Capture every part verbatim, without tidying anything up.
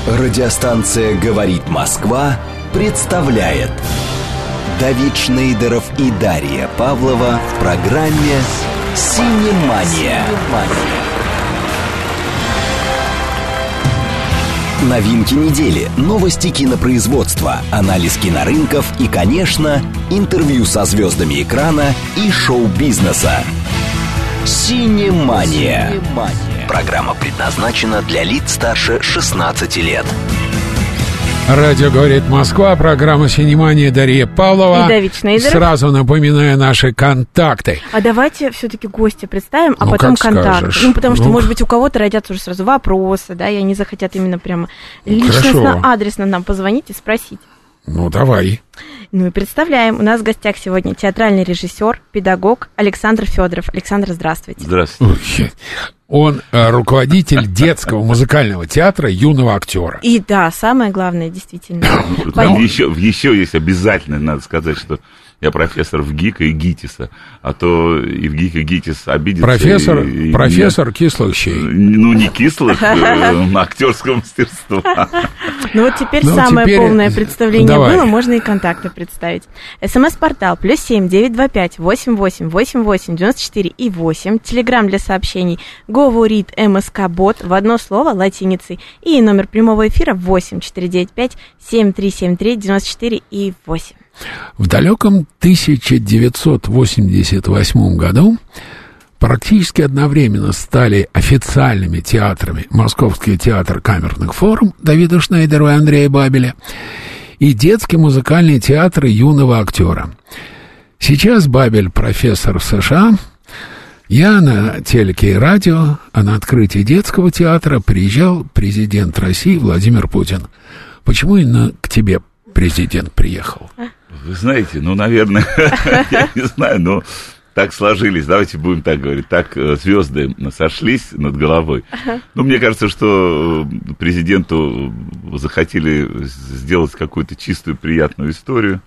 Радиостанция «Говорит Москва» представляет Давид Шнейдеров и Дарья Павлова в программе «Синемания». Новинки недели, новости кинопроизводства, анализ кинорынков и, конечно, интервью со звездами экрана и шоу-бизнеса. «Синемания». Программа предназначена для лиц старше шестнадцати лет. Радио «Говорит Москва», программа «Синемания», Дарья Павлова. И Давид Шнейдеров. Сразу напоминаю наши контакты. А давайте все-таки гостя представим, а ну, потом как контакты. скажешь. Ну, потому что, ну, может быть, у кого-то родятся уже сразу вопросы, да, и они захотят именно прямо личностно, адресно нам позвонить и спросить. Ну, давай. Ну и представляем, у нас в гостях сегодня театральный режиссер, педагог Александр Федоров. Александр, здравствуйте. Здравствуйте. Он э, руководитель детского музыкального театра юного актера. И да, самое главное, действительно. Там еще, еще есть обязательно, надо сказать, что я профессор в ГИКа и ГИТИСа, а то и в ГИК и ГИТИС обидится. Профессор, и, и, профессор и, кислых щей. Ну, не кислых, актерского мастерства. Ну вот теперь ну, самое теперь... полное представление Давай. было, можно и контакты представить. СМС-портал плюс семь девятьсот двадцать пять восемьдесят восемь восемьдесят восемь девяносто четыре и восемь. Телеграм для сообщений говорит МСК-бот в одно слово латиницей. И номер прямого эфира восемь четыреста девяносто пять семь три семь три девяносто четыре и восемь. В далеком тысяча девятьсот восемьдесят восьмом году практически одновременно стали официальными театрами Московский театр камерных форм Давида Шнейдера и Андрея Бабеля и детский музыкальный театр юного актера. Сейчас Бабель профессор в США. Я на телеке и радио, а на открытии детского театра приезжал президент России Владимир Путин. Почему именно к тебе президент приехал? Вы знаете, ну, наверное, я не знаю, но так сложились, давайте будем так говорить, так звезды сошлись над головой. Ну, мне кажется, что президенту захотели сделать какую-то чистую, приятную историю,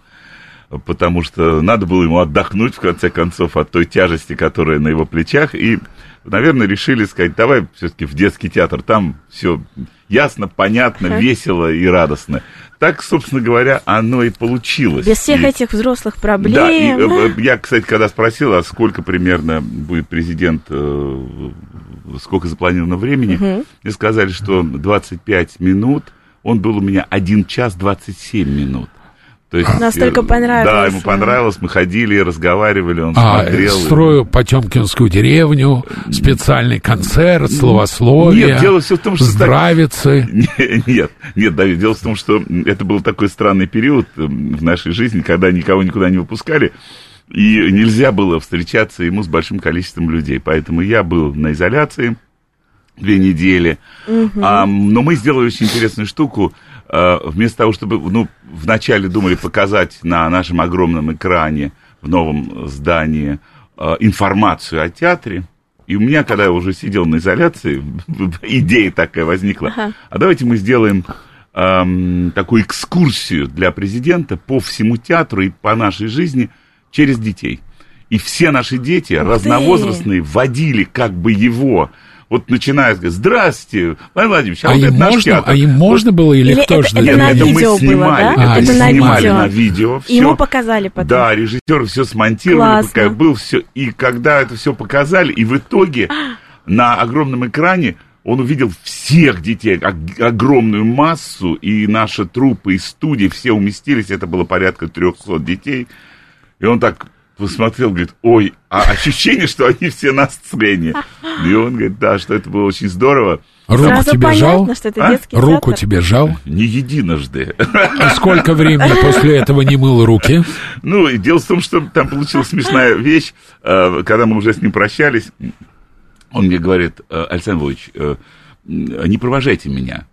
потому что надо было ему отдохнуть, в конце концов, от той тяжести, которая на его плечах, и, наверное, решили сказать, давай все-таки в детский театр, там все ясно, понятно, uh-huh. весело и радостно. Так, собственно говоря, оно и получилось. Без всех и, этих взрослых проблем. Да, и э, я, кстати, когда спросил, а сколько примерно будет президент, э, сколько запланировано времени, uh-huh. мне сказали, что двадцать пять минут, он был у меня один час двадцать семь минут. То есть, настолько понравилось. Да, ему понравилось, мы ходили, разговаривали, он а, смотрел. Строю Потемкинскую деревню, специальный концерт, словословие, нет, дело все в том, что здравицы. Так... Нет, нет, Давид, дело в том, что это был такой странный период в нашей жизни, когда никого никуда не выпускали, и нельзя было встречаться ему с большим количеством людей. Поэтому я был на изоляции две недели. Угу. А, но мы сделали очень интересную штуку. Вместо того, чтобы, ну, вначале думали показать на нашем огромном экране в новом здании информацию о театре, и у меня, когда я уже сидел на изоляции, идея такая возникла, ага. а давайте мы сделаем эм, такую экскурсию для президента по всему театру и по нашей жизни через детей. И все наши дети, ух разновозрастные, ты. Водили как бы его... Вот начиная сказать, здравствуйте, Владимир Владимирович, а, а вот это наш театр. А им можно было или, или кто это, же? Это, Нет, на это видео мы снимали, было, да? это, это мы на снимали видео. на видео. И ему показали потом. Да, режиссеры все смонтировали, пока был все. И когда это все показали, и в итоге на огромном экране он увидел всех детей, огромную массу, и наши труппы из студии все уместились, это было порядка трехсот детей. И он так... посмотрел, говорит, ой, а ощущение, что они все на сцене. И он говорит, да, что это было очень здорово. Руку сразу тебе понятно, жал? Что это а? детский Руку театр. тебе жал? Не единожды. А сколько времени после этого не мыл руки? Ну, и дело в том, что там получилась смешная вещь. Когда мы уже с ним прощались, он мне говорит, Александр Владимирович, не провожайте меня.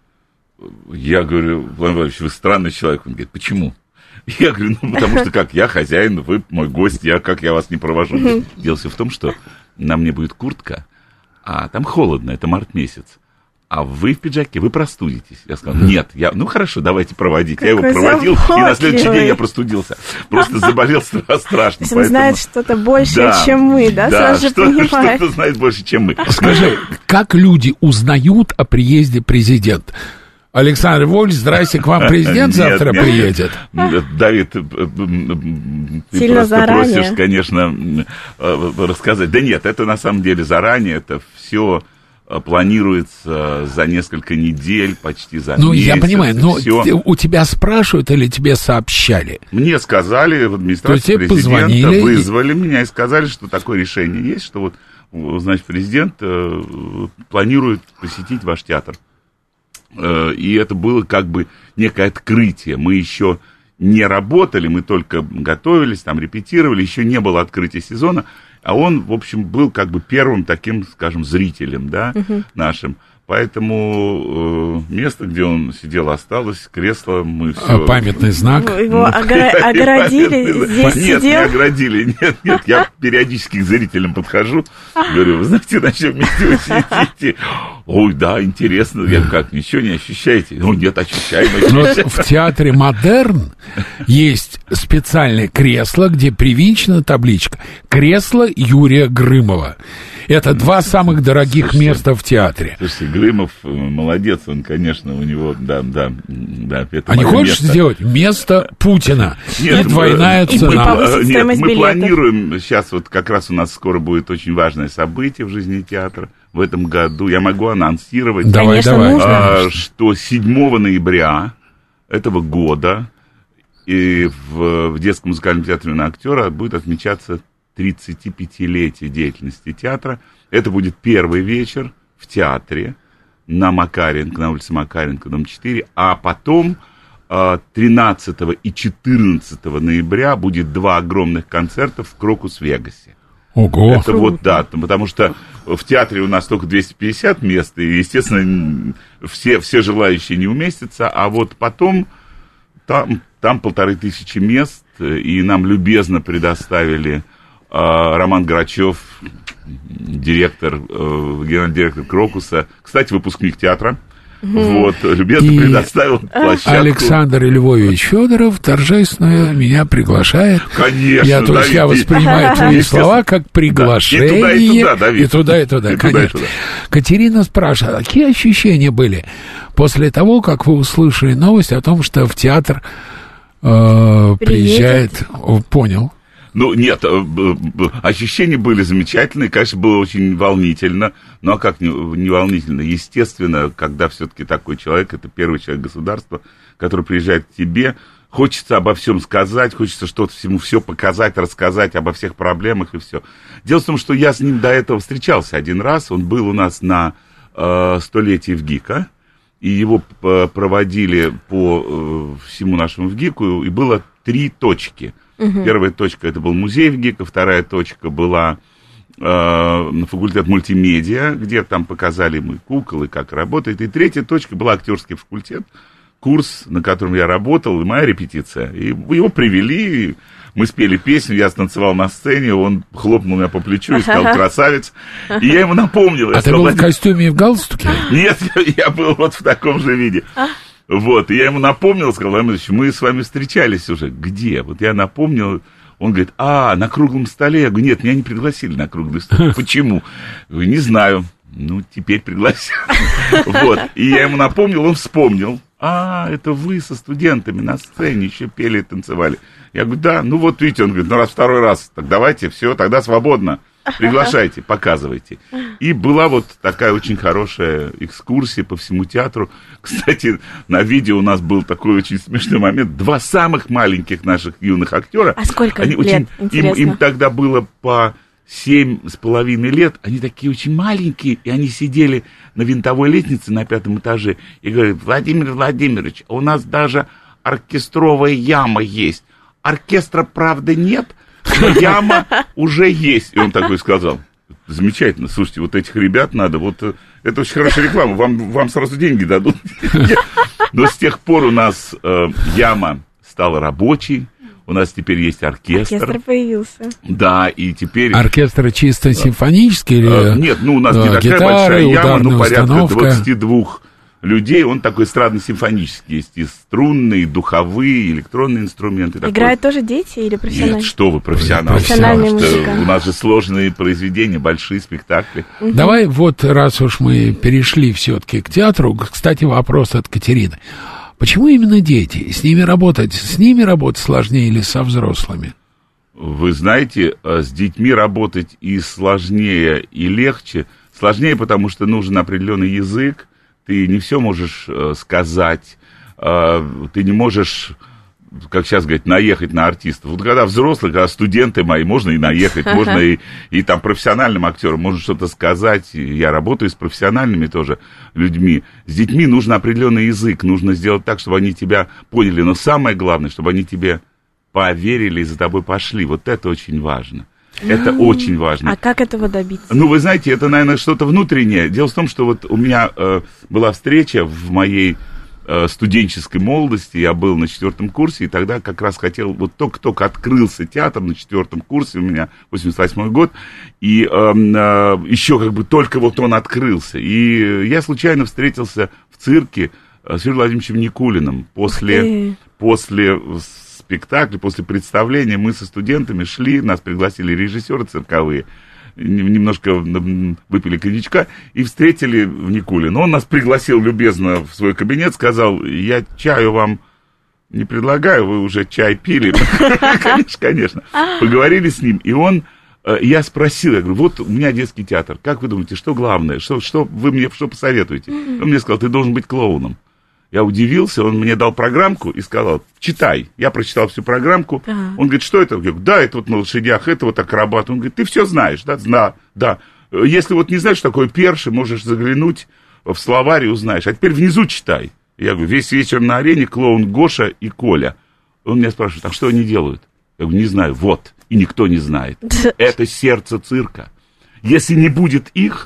Я говорю, Владимир Владимирович, вы странный человек. Он говорит, почему? Я говорю, ну, потому что как, я хозяин, вы мой гость, я как я вас не провожу. Дело все в том, что на мне будет куртка, а там холодно, это март месяц. А вы в пиджаке, вы простудитесь. Я сказал, нет, я, ну хорошо, давайте проводить. Какой я его проводил, заботливый. И на следующий день я простудился. Просто заболел страшно. Он знает что-то большее, чем мы, да? Да, что-то знает больше, чем мы. Скажи, как люди узнают о приезде президента? Александр Вольф, здрасте, к вам президент завтра нет, приедет. Нет. Давид, ты Сильно просто заранее. просишь, конечно, рассказать. Да нет, это на самом деле заранее, это все планируется за несколько недель, почти за ну, месяц. Ну, я понимаю, но всё. У тебя спрашивают или тебе сообщали? Мне сказали, в администрации президента позвонили вызвали и... меня и сказали, что такое решение есть, что вот, значит, президент э, планирует посетить ваш театр. Э, и это было как бы некое открытие. Мы еще не работали, мы только готовились, там репетировали, еще не было открытия сезона. А он, в общем, был как бы первым таким, скажем, зрителем, да, uh-huh. нашим. Поэтому э, место, где он сидел, осталось, кресло, мы все... А памятный знак? Его огра- оградили, здесь Нет, сидел? не оградили, нет, нет, я периодически к зрителям подхожу, говорю, вы знаете, на чем месте вы сидите? Ой, да, интересно, я как, ничего не ощущаете? Ну, нет, ощущаем, ощущаем. В театре «Модерн» есть специальное кресло, где привинчена табличка «Кресло Юрия Грымова». Это два самых дорогих слушайте, места в театре. Слушайте, Грымов молодец, он, конечно, у него, да, да, да. Это а не хочешь место. Сделать место Путина? Нет, и двойная мы, цена. Мы, нет, мы планируем, сейчас вот как раз у нас скоро будет очень важное событие в жизни театра в этом году. Я могу анонсировать, давай, конечно, давай. нужно. что седьмого ноября этого года и в, в детском музыкальном театре на актера будет отмечаться тридцатипятилетие деятельности театра. Это будет первый вечер в театре на Макаренко, на улице Макаренко, дом четыре. А потом тринадцатого и четырнадцатого ноября будет два огромных концерта в Крокус-Вегасе. Ого! Это вот, да, потому что в театре у нас только двести пятьдесят мест, и, естественно, все, все желающие не уместятся, а вот потом там, там полторы тысячи мест, и нам любезно предоставили Роман Грачев, директор, генеральный директор Крокуса, кстати, выпускник театра, mm-hmm. вот, любезно и предоставил площадку. Александр Львович Федоров торжественно меня приглашает. Конечно, я, то есть, я воспринимаю твои слова как приглашение. Да. И туда, и туда, Давид. И туда, и туда, и конечно. Туда, и туда. Катерина спрашивает, какие ощущения были после того, как вы услышали новость о том, что в театр э, приезжает... Понял. Ну, нет, ощущения были замечательные, конечно, было очень волнительно, ну, а как не, не волнительно? Естественно, когда все-таки такой человек, это первый человек государства, который приезжает к тебе, хочется обо всем сказать, хочется что-то всему все показать, рассказать обо всех проблемах и все. Дело в том, что я с ним до этого встречался один раз, он был у нас на э, столетии ВГИКа, и его проводили по э, всему нашему ВГИКу, и было три точки. Uh-huh. Первая точка, это был музей ВГИКа, вторая точка была э, на факультет мультимедиа, где там показали мы кукол и как работает, и третья точка была актерский факультет, курс, на котором я работал, и моя репетиция. И его привели, мы спели песню, я станцевал на сцене, он хлопнул меня по плечу и сказал «красавец», и я ему напомнил. А ты был в костюме и в галстуке? Нет, я был вот в таком же виде. Вот, и я ему напомнил, сказал, Владимир Ильич, мы с вами встречались уже. Где? Вот я напомнил, он говорит, а, на круглом столе. Я говорю, нет, меня не пригласили на круглый стол. Почему? Я говорю, не знаю. Ну, теперь пригласил. Вот, и я ему напомнил, он вспомнил. А, это вы со студентами на сцене еще пели и танцевали. Я говорю, да, ну вот видите, он говорит, ну раз второй раз, так давайте, все, тогда свободно. Приглашайте, показывайте. И была вот такая очень хорошая экскурсия по всему театру. Кстати, на видео у нас был такой очень смешной момент. Два самых маленьких наших юных актера. А сколько они лет, очень, интересно? Им, им тогда было по семь с половиной лет. Они такие очень маленькие, и они сидели на винтовой лестнице на пятом этаже и говорят, Владимир Владимирович, у нас даже оркестровая яма есть. Оркестра, правда, нет, но яма уже есть. И он такой сказал, замечательно, слушайте, вот этих ребят надо, вот это очень хорошая реклама, вам, вам сразу деньги дадут. Но с тех пор у нас э, яма стала рабочей, у нас теперь есть оркестр. Оркестр появился. Да, и теперь... Оркестр чисто симфонический или... Нет, ну у нас не такая гитары, большая яма, ну порядка установка. двадцать два людей, он такой эстрадно-симфонический, есть и струнные, и духовые, и электронные инструменты. Играют такой. тоже дети или профессиональные? Нет, что вы, профессионалы. Профессиональные музыканты. У нас же сложные произведения, большие спектакли. Угу. Давай вот, раз уж мы перешли все-таки к театру, кстати, вопрос от Катерины. Почему именно дети? С ними работать, с ними работать сложнее или со взрослыми? Вы знаете, с детьми работать и сложнее, и легче. Сложнее, потому что нужен определенный язык, ты не все можешь сказать, ты не можешь, как сейчас говорят, наехать на артистов. Вот когда взрослые, когда студенты мои, можно и наехать, можно и, и там профессиональным актерам, можно что-то сказать. Я работаю с профессиональными тоже людьми. С детьми нужен определенный язык, нужно сделать так, чтобы они тебя поняли. Но самое главное, чтобы они тебе поверили и за тобой пошли. Вот это очень важно. Это очень важно. А как этого добиться? Ну, вы знаете, это, наверное, что-то внутреннее. Дело в том, что вот у меня э, была встреча в моей э, студенческой молодости. Я был на четвертом курсе, и тогда как раз хотел... Вот только-только открылся театр на четвертом курсе, у меня восемьдесят восьмой год, и э, э, еще как бы только вот он открылся. И я случайно встретился в цирке с Юрием Владимировичем Никулиным после... после спектакле, после представления мы со студентами шли, нас пригласили режиссеры цирковые, немножко выпили коньячка и встретили Никулина. Он нас пригласил любезно в свой кабинет, сказал: я чаю вам не предлагаю, вы уже чай пили. Конечно, конечно. Поговорили с ним, и он... Я спросил, я говорю, вот у меня детский театр, как вы думаете, что главное, что, что вы мне что посоветуете? Он мне сказал: ты должен быть клоуном. Я удивился, он мне дал программку и сказал: читай. Я прочитал всю программку. Да. Он говорит: что это? Я говорю: да, это вот на лошадях, это вот акробат. Он говорит: ты все знаешь, да? Да, да. Если вот не знаешь, что такое перши, можешь заглянуть в словарь и узнаешь. А теперь внизу читай. Я говорю: весь вечер на арене клоун Гоша и Коля. Он меня спрашивает: а что они делают? Я говорю: не знаю. Вот. И никто не знает. Это сердце цирка. Если не будет их,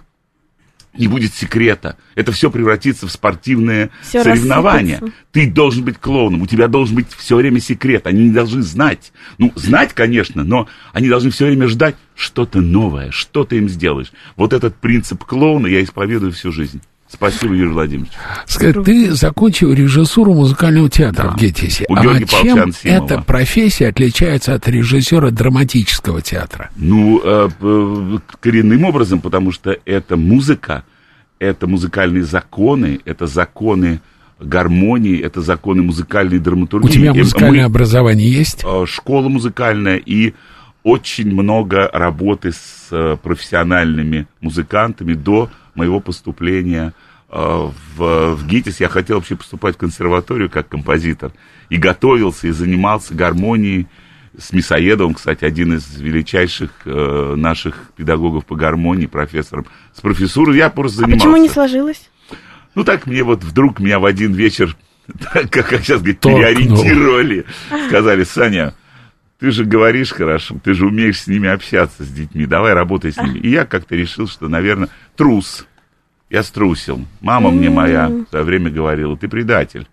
не будет секрета. Это все превратится в спортивное всё соревнование. Рассыпаться. Ты должен быть клоуном, у тебя должен быть все время секрет. Они не должны знать. Ну, знать, конечно, но они должны все время ждать что-то новое, что ты им сделаешь. Вот этот принцип клоуна я исповедую всю жизнь. Спасибо, Юрий Владимирович. Скажи, ты закончил режиссуру музыкального театра, да, в ГИТИСе. У а Георгия чем Ансимова. Эта профессия отличается от режиссера драматического театра? Ну, э, э, коренным образом, потому что это музыка, это музыкальные законы, это законы гармонии, это законы музыкальной драматургии. У тебя музыкальное Мы, образование есть? Э, школа музыкальная и очень много работы с э, профессиональными музыкантами до моего поступления э, в, в ГИТИС. Я хотел вообще поступать в консерваторию как композитор. И готовился, и занимался гармонией с Мясоедовым, кстати, один из величайших э, наших педагогов по гармонии, профессором. С профессурой я просто занимался. А почему не сложилось? Ну, так мне вот вдруг меня в один вечер, как, как сейчас говорить, переориентировали. Сказали: Саня, ты же говоришь хорошо, ты же умеешь с ними общаться, с детьми, давай работай с ними. И я как-то решил, что, наверное, трус. Я струсил. Мама мне моя в свое время говорила: ты предатель.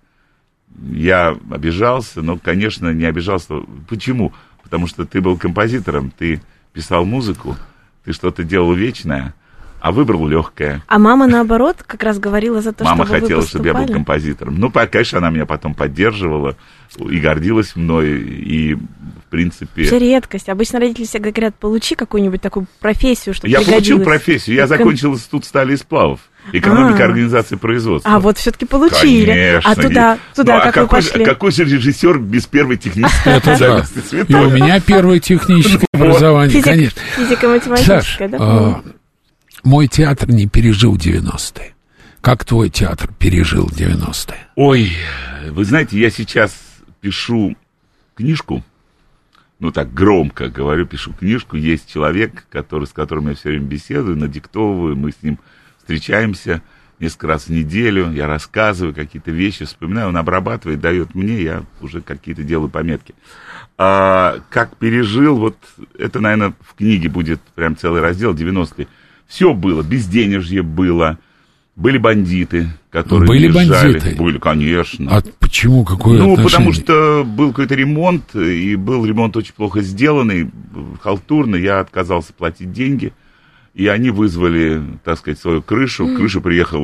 Я обижался, но, конечно, не обижался. Почему? Потому что ты был композитором, ты писал музыку, ты что-то делал вечное, а выбрал легкое. А мама, наоборот, как раз говорила за то, мама чтобы хотела, вы чтобы я был композитором. Ну, конечно, она меня потом поддерживала и гордилась мной, и, в принципе... Все редкость. Обычно родители всегда говорят: получи какую-нибудь такую профессию, чтобы я пригодилась. получил профессию, я закончил институт стали и сплавов. Экономика, а, организации производства. А вот все-таки получили. Конечно. А туда, туда ну, как а вы какой, пошли? Какой же режиссер без первой технической специальности? И у меня первое техническое образование, конечно. Физико-математическое, да? Мой театр не пережил девяностые. Как твой театр пережил девяностые? Ой, вы знаете, я сейчас пишу книжку, ну так громко говорю, пишу книжку. Есть человек, который, с которым я все время беседую, надиктовываю, мы с ним встречаемся несколько раз в неделю, я рассказываю какие-то вещи, вспоминаю, он обрабатывает, дает мне, я уже какие-то делаю пометки. А как пережил, вот это, наверное, в книге будет прям целый раздел, девяностые. Все было, безденежье было, были бандиты, которые были бежали. Бандиты? Были, конечно. А почему, какое Ну, отношение? потому что был какой-то ремонт, и был ремонт очень плохо сделанный, халтурный, я отказался платить деньги, и они вызвали, так сказать, свою крышу, крыша приехала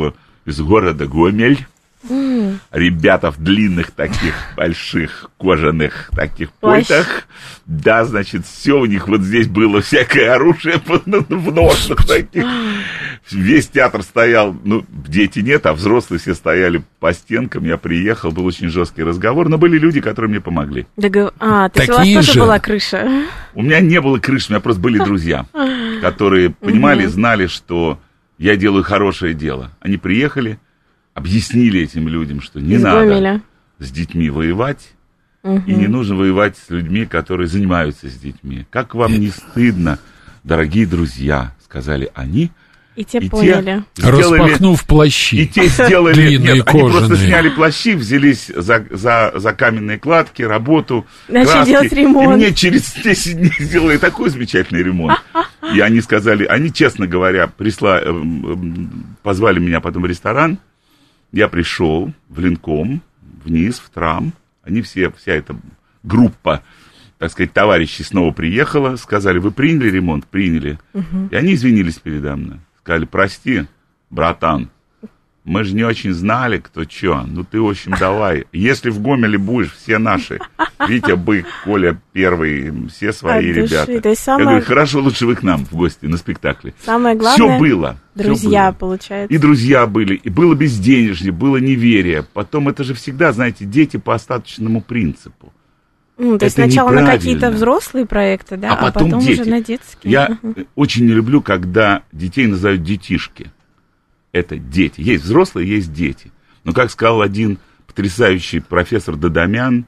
из города Гомель. Mm. Ребята в длинных таких больших кожаных таких Плащ. пальтах. Да, значит, все у них вот здесь было, всякое оружие в ножнах таких. Весь театр стоял, ну, дети нет, а взрослые все стояли по стенкам. Я приехал, был очень жесткий разговор, но были люди, которые мне помогли. Догов... А, то есть у вас Такие тоже же. была крыша? У меня не было крыши, у меня просто были друзья, которые понимали, знали, что я делаю хорошее дело. Они приехали, объяснили этим людям, что не Из надо Гомеля. с детьми воевать, Угу. и не нужно воевать с людьми, которые занимаются с детьми. Как вам не стыдно, дорогие друзья, сказали они. И те И поняли. те сделали- Распахнув плащи. И те сделали... Длинные, Нет, они просто кожаные. сняли плащи, взялись за, за, за каменные кладки, работу, Начали краски. делать ремонт. И мне через десять дней сделали такой замечательный ремонт. И они сказали, они, честно говоря, присла, эм, эм, позвали меня потом в ресторан. Я пришел в Ленком, вниз, в трам. Они все, вся эта группа, так сказать, товарищей снова приехала. Сказали, вы приняли ремонт? Приняли. И они извинились передо мной. Сказали, прости, братан, мы же не очень знали, кто что. Ну, ты, в общем, давай. Если в Гомеле будешь, все наши. Витя Бык, Коля Первый, все свои От души. ребята. То есть Я самое- говорю, хорошо, лучше вы к нам в гости на спектакле. Самое главное, Все было. всё друзья, было. получается. И друзья были, и было безденежье, было неверие. Потом это же всегда, знаете, дети по остаточному принципу. Ну, то есть это сначала на неправильно. какие-то взрослые проекты, да, А потом дети. уже на детские. Я Мгм. очень не люблю, когда детей называют детишки. Это дети. Есть взрослые, есть дети. Но, как сказал один потрясающий профессор Дадамян,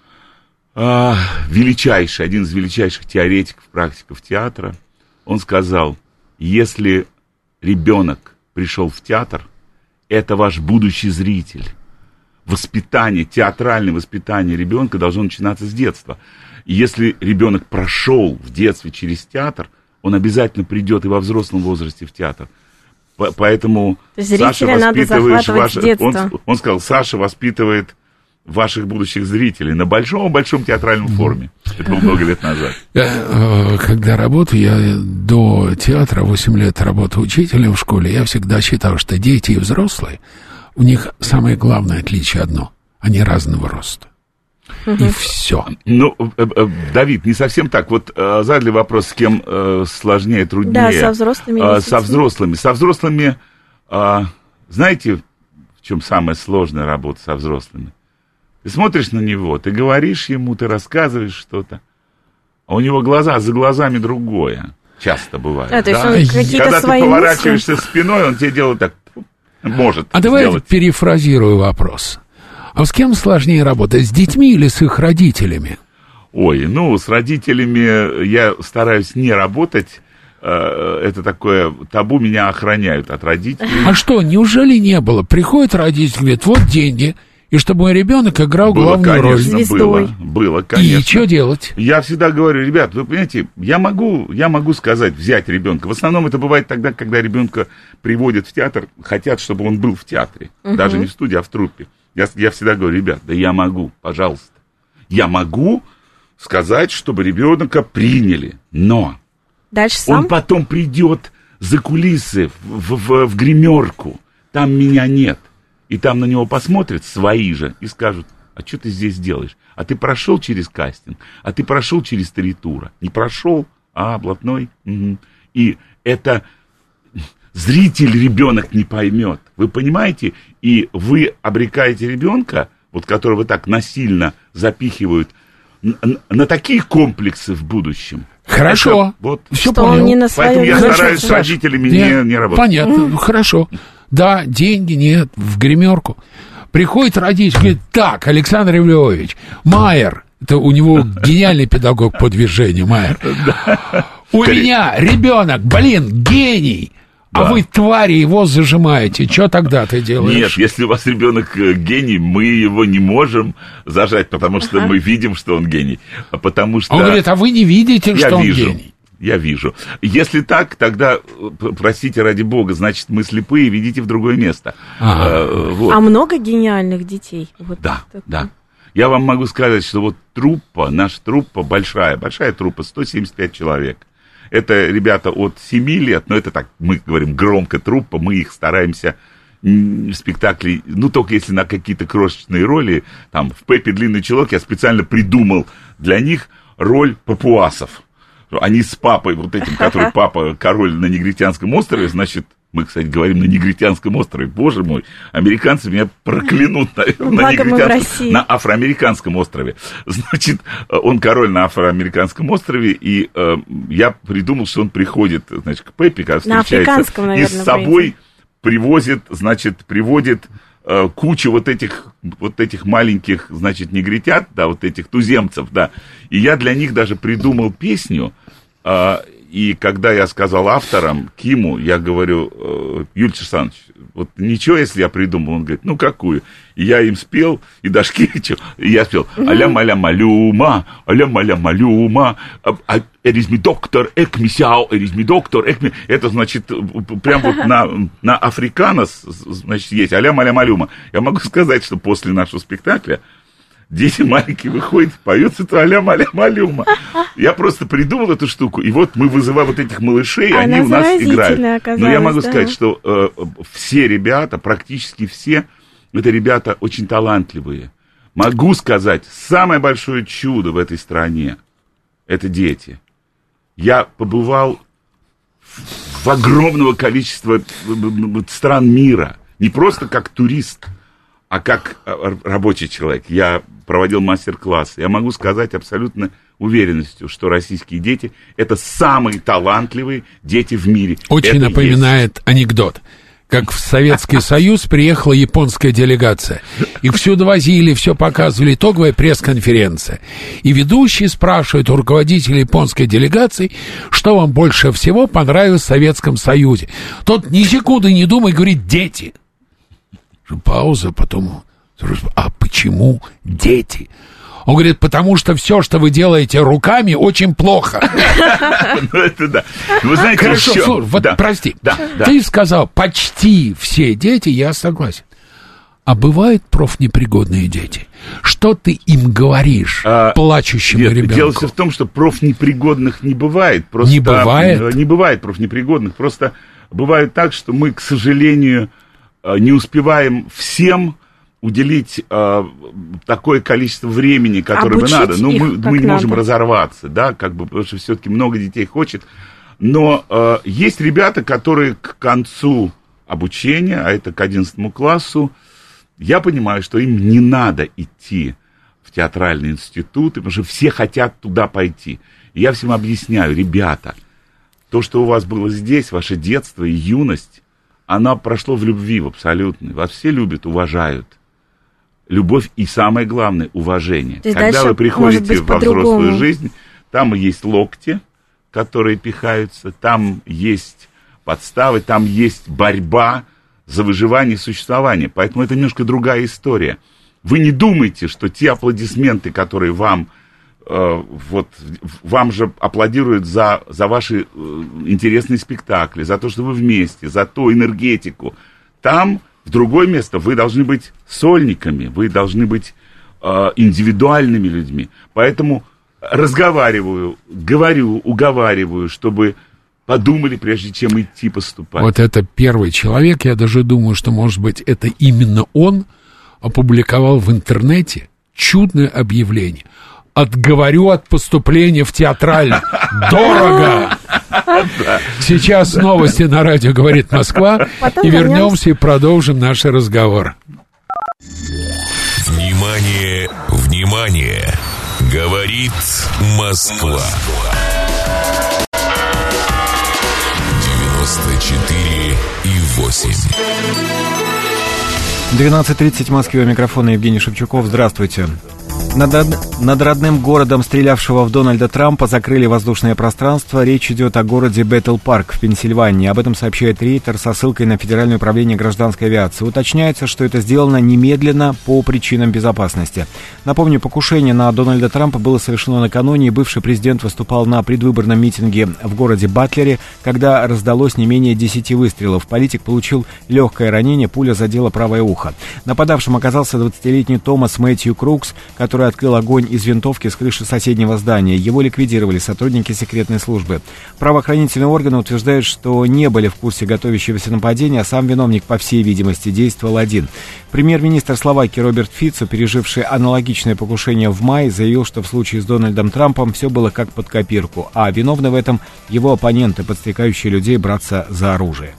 а, величайший, один из величайших теоретиков, практиков театра, он сказал, если ребенок пришел в театр, это ваш будущий зритель. Воспитание, театральное воспитание ребенка должно начинаться с детства. И если ребенок прошел в детстве через театр, он обязательно придет и во взрослом возрасте в театр. По- Поэтому То есть Саша зрителя надо воспитываешь захватывать с ваши- детства. Он, он сказал, Саша воспитывает ваших будущих зрителей на большом-большом театральном форуме. Это было много лет назад. Я, э, когда работаю, я до театра, восемь лет работаю учителем в школе, я всегда считал, что дети и взрослые, у них самое главное отличие одно. Они разного роста. И все. Ну, э, э, Давид, не совсем так. Вот э, задали вопрос, с кем э, сложнее, труднее. Да, со взрослыми А, или с со детьми? взрослыми. Со взрослыми, а, знаете, в чем самая сложная работа со взрослыми? Ты смотришь на него, ты говоришь ему, ты рассказываешь что-то, а у него глаза, за глазами другое. Часто бывает. А, то есть да? он какие-то Когда свои ты мысли? поворачиваешься спиной, он тебе делает так, может А давай сделать. перефразирую вопрос. А с кем сложнее работать, с детьми или с их родителями? Ой, ну, с родителями я стараюсь не работать. Э, Это такое табу, меня охраняют от родителей. А что, неужели не было? Приходит родитель, говорит, вот деньги, и чтобы мой ребенок играл Было, главную роль. конечно, Звездой. было. Было, И конечно. что делать? Я всегда говорю, ребят, вы понимаете, я могу, я могу сказать, взять ребенка. В основном это бывает тогда, когда ребенка приводят в театр, хотят, чтобы он был в театре. Даже не в студии, а в труппе. Я, я всегда говорю, ребят, да я могу, пожалуйста. Я могу сказать, чтобы ребенка приняли, но Дальше сам? он потом придет за кулисы в, в, в гримерку, там меня нет. И там на него посмотрят свои же и скажут, а что ты здесь делаешь? А ты прошел через кастинг? А ты прошел через три тура? Не прошел? А, блатной? Мгм. И это зритель ребенок не поймет. Вы понимаете? И вы обрекаете ребенка, вот которого так насильно запихивают, н- н- на такие комплексы в будущем. Хорошо. Это вот. Все Что он не на Поэтому своем я месте. стараюсь с родителями не, не работать. Понятно, ну, хорошо. Да, деньги нет, в гримерку. Приходит родитель, говорит, так, Александр Львович, Майер, это у него гениальный педагог по движению, Майер. У меня ребенок, блин, гений, а Да. вы, твари, его зажимаете. Что тогда ты Нет, делаешь? если у вас ребенок э, гений, мы его не можем зажать, потому что мы видим, что он гений. А потому что... Он говорит, а вы не видите, я что он вижу. гений? Я вижу. Если так, тогда, э, п- простите ради бога, значит, мы слепые, ведите в другое место. Ага. Э, вот. А много гениальных детей? Вот Да, так. да. Я вам могу сказать, что вот труппа, наша труппа большая, большая труппа, сто семьдесят пять человек. Это ребята от семи лет, но это так, мы говорим громко труппа, мы их стараемся спектаклей, ну, только если на какие-то крошечные роли, там, в «Пеппи длинный чулок» я специально придумал для них роль папуасов. Они с папой, вот этим, который папа, король на Негритянском острове, значит, мы, кстати, говорим на Негритянском острове, боже мой, американцы меня проклянут, наверное, на, негритянском, на афроамериканском острове. Значит, он король на афроамериканском острове, и э, я придумал, что он приходит, значит, к Пеппи, когда встречается, наверное, и с собой привозит, значит, приводит э, кучу вот этих, вот этих маленьких, значит, негритят, да, вот этих туземцев, да, и я для них даже придумал песню, э, и когда я сказал авторам, Киму, я говорю, э, Юлий Александрович, вот ничего, если я придумал, он говорит, ну какую? И я им спел, и Дашкевичу, и я спел, аля-маля-малюма, аля-маля-малюма, эризми доктор, экми сяо, эризми доктор, экми. Это, значит, прям вот на, на африканос, значит, есть аля-маля-малюма. Я могу сказать, что после нашего спектакля дети маленькие выходят, поют это аля-маля-малюма. Я просто придумал эту штуку, и вот мы вызываем вот этих малышей, а они у нас играют. Но я могу да. сказать, что э, все ребята, практически все, это ребята очень талантливые. Могу сказать, самое большое чудо в этой стране – это дети. Я побывал в огромного количества стран мира, не просто как турист, а как рабочий человек. Я проводил мастер-классы. Я могу сказать абсолютно уверенностью, что российские дети – это самые талантливые дети в мире. Очень это напоминает есть. Анекдот. Как в Советский Союз приехала японская делегация. Их всюду возили, все показывали, итоговая пресс-конференция. И ведущий спрашивает у руководителя японской делегации, что вам больше всего понравилось в Советском Союзе. Тот ни секунды не думая говорит «дети». Пауза, потом, а почему дети? Он говорит, потому что все, что вы делаете руками, очень плохо. Ну, это да. Вы знаете, хорошо, слушай, вот прости. Ты сказал, почти все дети, я согласен. А бывают профнепригодные дети? Что ты им говоришь, плачущему ребенку? Дело все в том, что профнепригодных не бывает. Не бывает? Не бывает профнепригодных. Просто бывает так, что мы, к сожалению, не успеваем всем уделить э, такое количество времени, которое бы надо. Ну, мы, мы не можем разорваться, да, как бы, потому что все-таки много детей хочет. Но э, есть ребята, которые к концу обучения, а это к одиннадцатому классу, я понимаю, что им не надо идти в театральный институт, потому что все хотят туда пойти. И я всем объясняю, ребята, то, что у вас было здесь, ваше детство и юность, она прошла в любви, в абсолютной. Вас все любят, уважают. Любовь и, самое главное, уважение. Когда вы приходите во взрослую жизнь, там есть локти, которые пихаются, там есть подставы, там есть борьба за выживание и существование. Поэтому это немножко другая история. Вы не думайте, что те аплодисменты, которые вам, э, вот, вам же аплодируют за, за ваши э, интересные спектакли, за то, что вы вместе, за ту энергетику. Там... В другое место вы должны быть сольниками, вы должны быть э, индивидуальными людьми. Поэтому разговариваю, говорю, уговариваю, чтобы подумали, прежде чем идти поступать. Вот это первый человек, я даже думаю, что, может быть, это именно он опубликовал в интернете чудное объявление. Отговорю от поступления в театральный. Дорого! Сейчас новости на радио «Говорит Москва». И вернемся и продолжим наш разговор. Внимание, внимание! Говорит Москва. девяносто четыре и восемь. двенадцать тридцать в Москве, у микрофона Евгений Шевчуков. Здравствуйте. Над, над родным городом, стрелявшего в Дональда Трампа, закрыли воздушное пространство. Речь идет о городе Бэттл-Парк в Пенсильвании. Об этом сообщает Рейтер со ссылкой на Федеральное управление гражданской авиации. Уточняется, что это сделано немедленно по причинам безопасности. Напомню, покушение на Дональда Трампа было совершено накануне, и бывший президент выступал на предвыборном митинге в городе Батлере, когда раздалось не менее десяти выстрелов. Политик получил легкое ранение, пуля задела правое ухо. Нападавшим оказался двадцатилетний Томас Мэтью Крукс, который который открыл огонь из винтовки с крыши соседнего здания. Его ликвидировали сотрудники секретной службы. Правоохранительные органы утверждают, что не были в курсе готовящегося нападения, а сам виновник, по всей видимости, действовал один. Премьер-министр Словакии Роберт Фицо, переживший аналогичное покушение в мае, заявил, что в случае с Дональдом Трампом все было как под копирку, а виновны в этом его оппоненты, подстрекающие людей браться за оружие.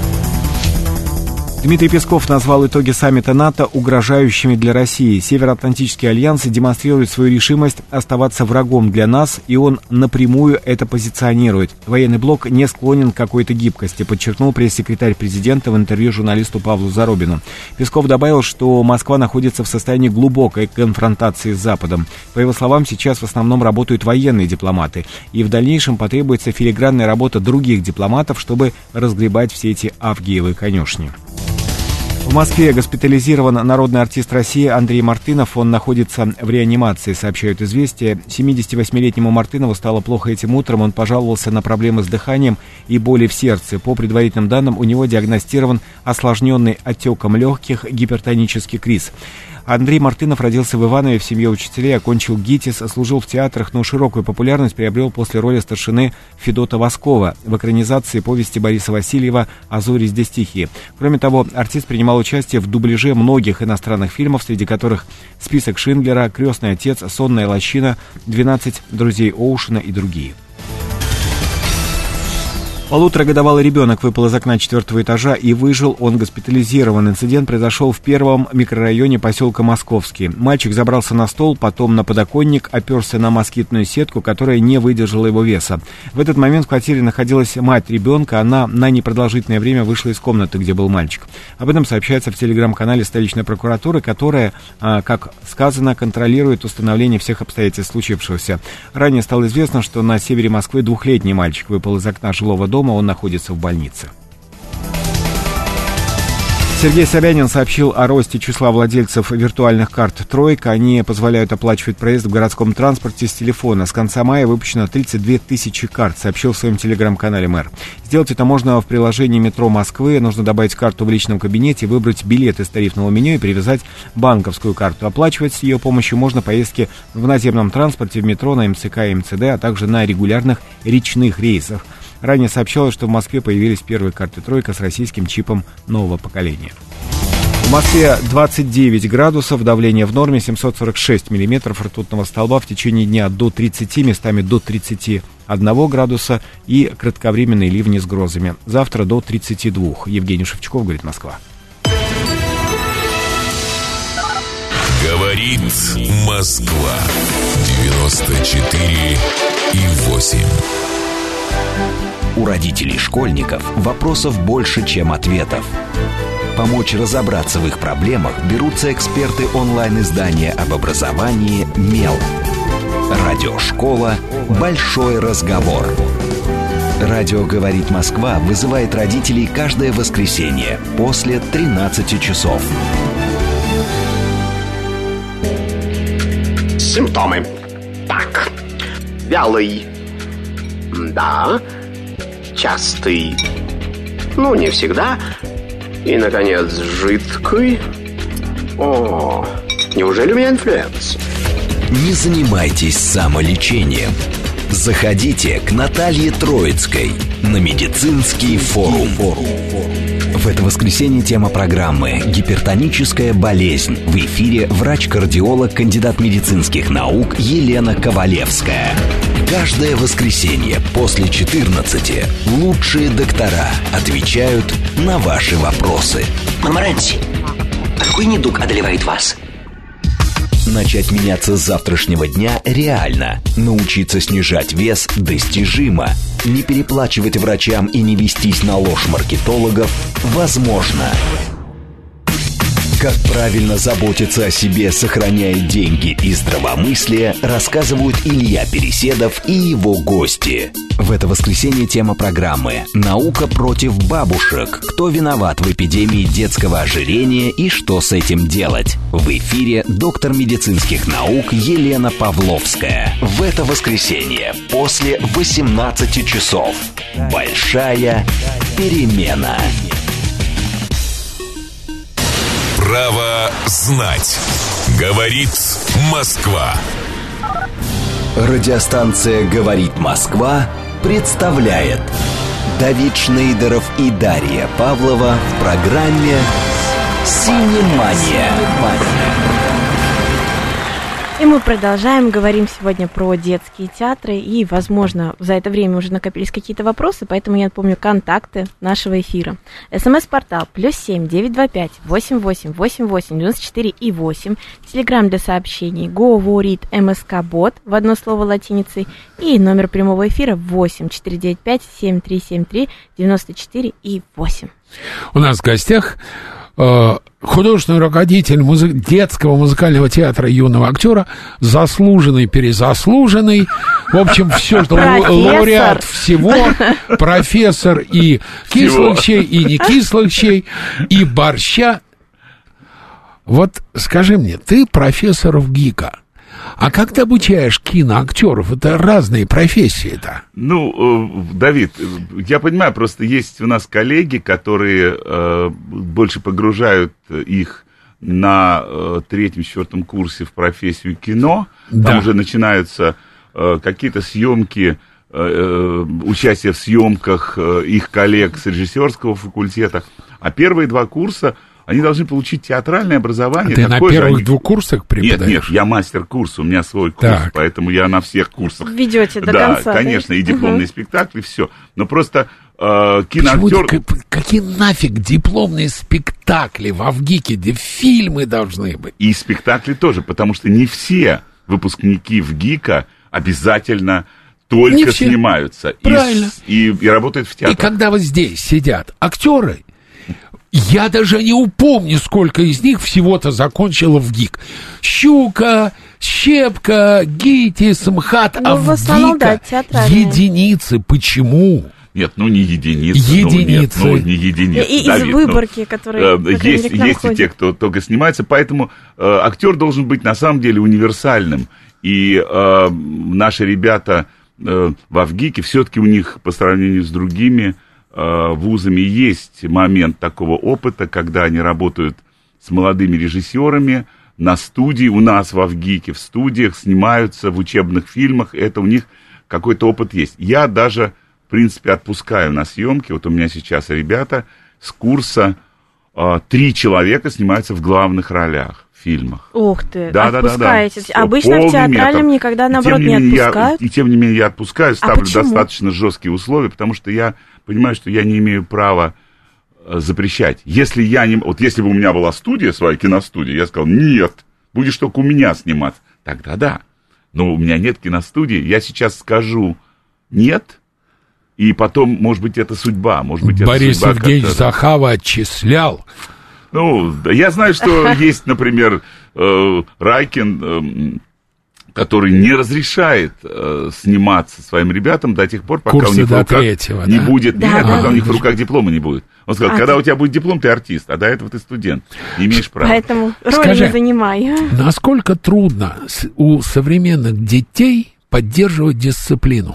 Дмитрий Песков назвал итоги саммита НАТО угрожающими для России. Североатлантический альянс демонстрирует свою решимость оставаться врагом для нас, и он напрямую это позиционирует. Военный блок не склонен к какой-то гибкости, подчеркнул пресс-секретарь президента в интервью журналисту Павлу Зарубину. Песков добавил, что Москва находится в состоянии глубокой конфронтации с Западом. По его словам, сейчас в основном работают военные дипломаты, и в дальнейшем потребуется филигранная работа других дипломатов, чтобы разгребать все эти авгиевы конюшни. В Москве госпитализирован народный артист России Андрей Мартынов. Он находится в реанимации, сообщают «Известия». семидесятивосьмилетнему Мартынову стало плохо этим утром. Он пожаловался на проблемы с дыханием и боли в сердце. По предварительным данным, у него диагностирован осложненный отеком легких гипертонический криз. Андрей Мартынов родился в Иванове в семье учителей, окончил ГИТИС, служил в театрах, но широкую популярность приобрел после роли старшины Федота Воскова в экранизации повести Бориса Васильева «А зори здесь тихие». Кроме того, артист принимал участие в дубляже многих иностранных фильмов, среди которых «Список Шиндлера», «Крестный отец», «Сонная лощина», «двенадцать друзей Оушена» и другие. Полуторагодовалый ребенок выпал из окна четвертого этажа и выжил, он госпитализирован. Инцидент произошел в первом микрорайоне поселка Московский. Мальчик забрался на стол, потом на подоконник, оперся на москитную сетку, которая не выдержала его веса. В этот момент в квартире находилась мать ребенка, она на непродолжительное время вышла из комнаты, где был мальчик. Об этом сообщается в телеграм-канале столичной прокуратуры, которая, как сказано, контролирует установление всех обстоятельств случившегося. Ранее стало известно, что на севере Москвы двухлетний мальчик выпал из окна жилого дома. Дома он находится в больнице. Сергей Собянин сообщил о росте числа владельцев виртуальных карт «Тройка». Они позволяют оплачивать проезд в городском транспорте с телефона. С конца мая выпущено тридцать две тысячи карт, сообщил в своем телеграм-канале мэр. Сделать это можно в приложении «Метро Москвы». Нужно добавить карту в личном кабинете, выбрать билет из тарифного меню и привязать банковскую карту. Оплачивать с ее помощью можно поездки в наземном транспорте, в метро, на МЦК и МЦД, а также на регулярных речных рейсах. Ранее сообщалось, что в Москве появились первые карты «Тройка» с российским чипом нового поколения. В Москве двадцать девять градусов, давление в норме, семьсот сорок шесть миллиметров ртутного столба, в течение дня до тридцати, местами до тридцати одного градуса и кратковременные ливни с грозами. Завтра до тридцати двух. Евгений Шевчуков, говорит Москва. Говорит Москва. девяносто четыре и восемь. У родителей школьников вопросов больше, чем ответов. Помочь разобраться в их проблемах берутся эксперты онлайн-издания об образовании «Мел». Радиошкола «Большой разговор». Радио «Говорит Москва» вызывает родителей каждое воскресенье после тринадцати часов. Симптомы. Так. Вялый. Да. Частый. Ну, не всегда. И, наконец, жидкий. О, неужели у меня инфлюенс? Не занимайтесь самолечением. Заходите к Наталье Троицкой на медицинский форум. В это воскресенье тема программы «Гипертоническая болезнь». В эфире врач-кардиолог, кандидат медицинских наук Елена Ковалевская. Каждое воскресенье после четырнадцати лучшие доктора отвечают на ваши вопросы. Мама Рэнси, какой недуг одолевает вас? Начать меняться с завтрашнего дня реально. Научиться снижать вес достижимо. Не переплачивать врачам и не вестись на ложь маркетологов возможно. Как правильно заботиться о себе, сохраняя деньги и здравомыслие, рассказывают Илья Переседов и его гости. В это воскресенье тема программы «Наука против бабушек. Кто виноват в эпидемии детского ожирения и что с этим делать?» В эфире доктор медицинских наук Елена Павловская. В это воскресенье после восемнадцати часов. Большая перемена. Право надо знать. Говорит Москва. Радиостанция «Говорит Москва» представляет Давид Шнейдеров и Дарья Павлова в программе «Синемания». И мы продолжаем, говорим сегодня про детские театры, и, возможно, за это время уже накопились какие-то вопросы, поэтому я напомню контакты нашего эфира. СМС-портал плюс семь девять два пять восемь восемь восемь восемь девяносто четыре и восемь. Телеграм для сообщений говорит МСК-бот в одно слово латиницей, и номер прямого эфира восемь четыре девять пять семь три семь три девяносто четыре и восемь. У нас в гостях художественный руководитель музы... детского музыкального театра юного актера, заслуженный, перезаслуженный, в общем, все, что лауреат всего, профессор и кислых щей, и не кислых щей, и борща. Вот скажи мне, ты профессор в ГИКа, а как ты обучаешь киноактеров? Это разные профессии-то. Ну, Давид, я понимаю, просто есть у нас коллеги, которые э, больше погружают их на э, третьем-четвертом курсе в профессию кино. Да. Там уже начинаются э, какие-то съемки, э, участие в съемках э, их коллег с режиссерского факультета. А первые два курса они должны получить театральное образование. А ты на первых они... двух курсах преподаешь? Нет, нет, я мастер-курс, у меня свой курс, так. Поэтому я на всех курсах. Ведете до да, конца. Конечно, да? и дипломные угу. спектакли, все. Но просто э, киноактер... Ты, какие нафиг дипломные спектакли в АвГИКе, где фильмы должны быть? И спектакли тоже, потому что не все выпускники ВГИКа обязательно только снимаются. Правильно. И, и, и работают в театре. И когда вот здесь сидят актеры, я даже не упомню, сколько из них всего-то закончило в ГИК. Щука, Щепка, ГИТИС, МХАТ, ну, а в ГИКа да, единицы. Почему? Нет, ну не единицы. Единицы. Ну, нет, ну не единицы. И Давид, из выборки, ну, которые... Э, есть есть и те, кто только снимается, поэтому э, актер должен быть на самом деле универсальным. И э, наши ребята э, в АвГИКе, все-таки у них по сравнению с другими вузами есть момент такого опыта, когда они работают с молодыми режиссерами на студии, у нас в АвГИКе, в студиях, снимаются в учебных фильмах, это у них какой-то опыт есть. Я даже, в принципе, отпускаю на съемки, вот у меня сейчас ребята с курса, три человека снимаются в главных ролях в фильмах. Ух ты, да, отпускаете. Да, да, да. Обычно Полный в театральном метр. никогда, наоборот, не отпускают. Я, и тем не менее я отпускаю, ставлю а достаточно жесткие условия, потому что я понимаю, что я не имею права запрещать. Если я не... Вот если бы у меня была студия, своя киностудия, я сказал, нет, будешь только у меня сниматься. Тогда да. Но у меня нет киностудии. Я сейчас скажу нет, и потом, может быть, это судьба. Может быть, Борис это судьба, Евгеньевич как-то... Захава отчислял. Ну, я знаю, что есть, например, Райкин, который не разрешает э, сниматься своим ребятам до тех пор, пока Курсы у них в руках третьего, не да? будет, да, нет, да, пока да. у них в руках диплома не будет. Он сказал, а когда ты... у тебя будет диплом, ты артист, а до этого ты студент, не имеешь права. Поэтому роли Скажи, не занимаю. Насколько трудно у современных детей поддерживать дисциплину?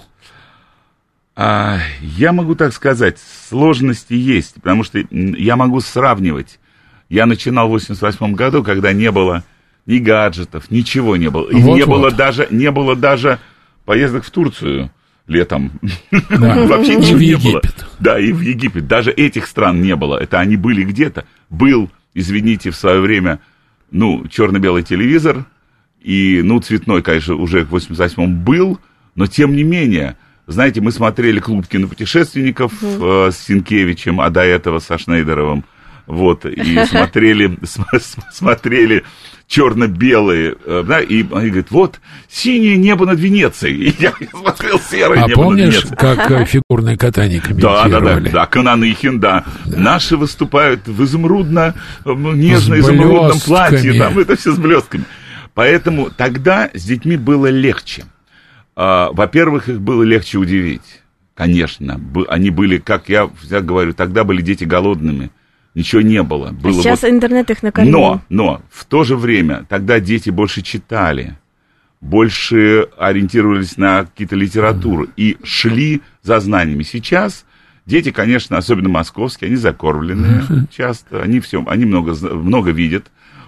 А, я могу так сказать, сложности есть, потому что я могу сравнивать. Я начинал в восемьдесят восьмом году, когда не было ни гаджетов, ничего не было. И вот, не, вот. было даже, не было даже поездок в Турцию летом. Да. Вообще И ничего в не Египет. было. Да, и в Египет. Даже этих стран не было. Это они были где-то. Был, извините, в свое время, ну, черно-белый телевизор. И, ну, цветной, конечно, уже в восемьдесят восьмом был. Но, тем не менее, знаете, мы смотрели «Клуб кинопутешественников» э, с Сенкевичем, а до этого со Шнейдеровым. Вот, и смотрели, смотрели черно-белые, да, и они говорят, вот, синее небо над Венецией. И я смотрел серое а небо над помнишь, Венецией. как фигурное катание комментировали? Да, да, да, да, Кананыхин, да. да. Наши выступают в изумрудно, нежно-изумрудном платье, там, это все с блестками. Поэтому тогда с детьми было легче. Во-первых, их было легче удивить, конечно. Они были, как я всегда говорю, тогда были дети голодными. Ничего не было. было а сейчас вот... интернет их накормил. Но, но в то же время тогда дети больше читали, больше ориентировались на какие-то литературу и шли за знаниями. Сейчас дети, конечно, особенно московские, они закормленные часто, они все, они много, много видят.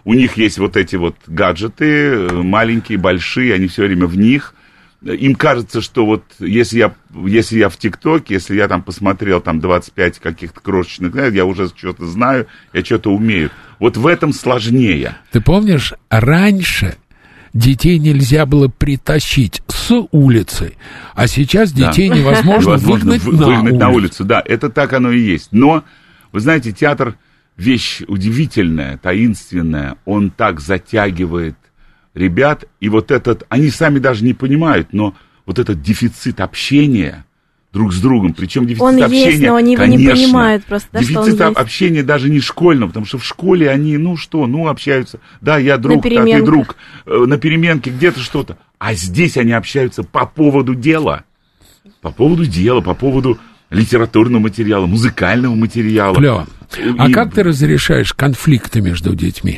у них есть вот эти вот гаджеты, маленькие, большие, они все время в них. Им кажется, что вот если я, если я в ТикТоке, если я там посмотрел там двадцать пять каких-то крошечных, я уже что-то знаю, я что-то умею. Вот в этом сложнее. Ты помнишь, раньше детей нельзя было притащить с улицы, а сейчас детей да. невозможно, невозможно выгнать, вы, на, выгнать улицу. на улицу. Да, это так оно и есть. Но, вы знаете, театр вещь удивительная, таинственная. Он так затягивает ребят, и вот этот, они сами даже не понимают, но вот этот дефицит общения друг с другом, причем дефицит он общения, есть, но они конечно, его не понимают просто, да, дефицит что он общения есть. Даже не школьного, потому что в школе они, ну что, ну общаются, да, я друг, а ты друг, на переменке где-то что-то, а здесь они общаются по поводу дела, по поводу дела, по поводу литературного материала, музыкального материала. Клево. А и... как ты разрешаешь конфликты между детьми?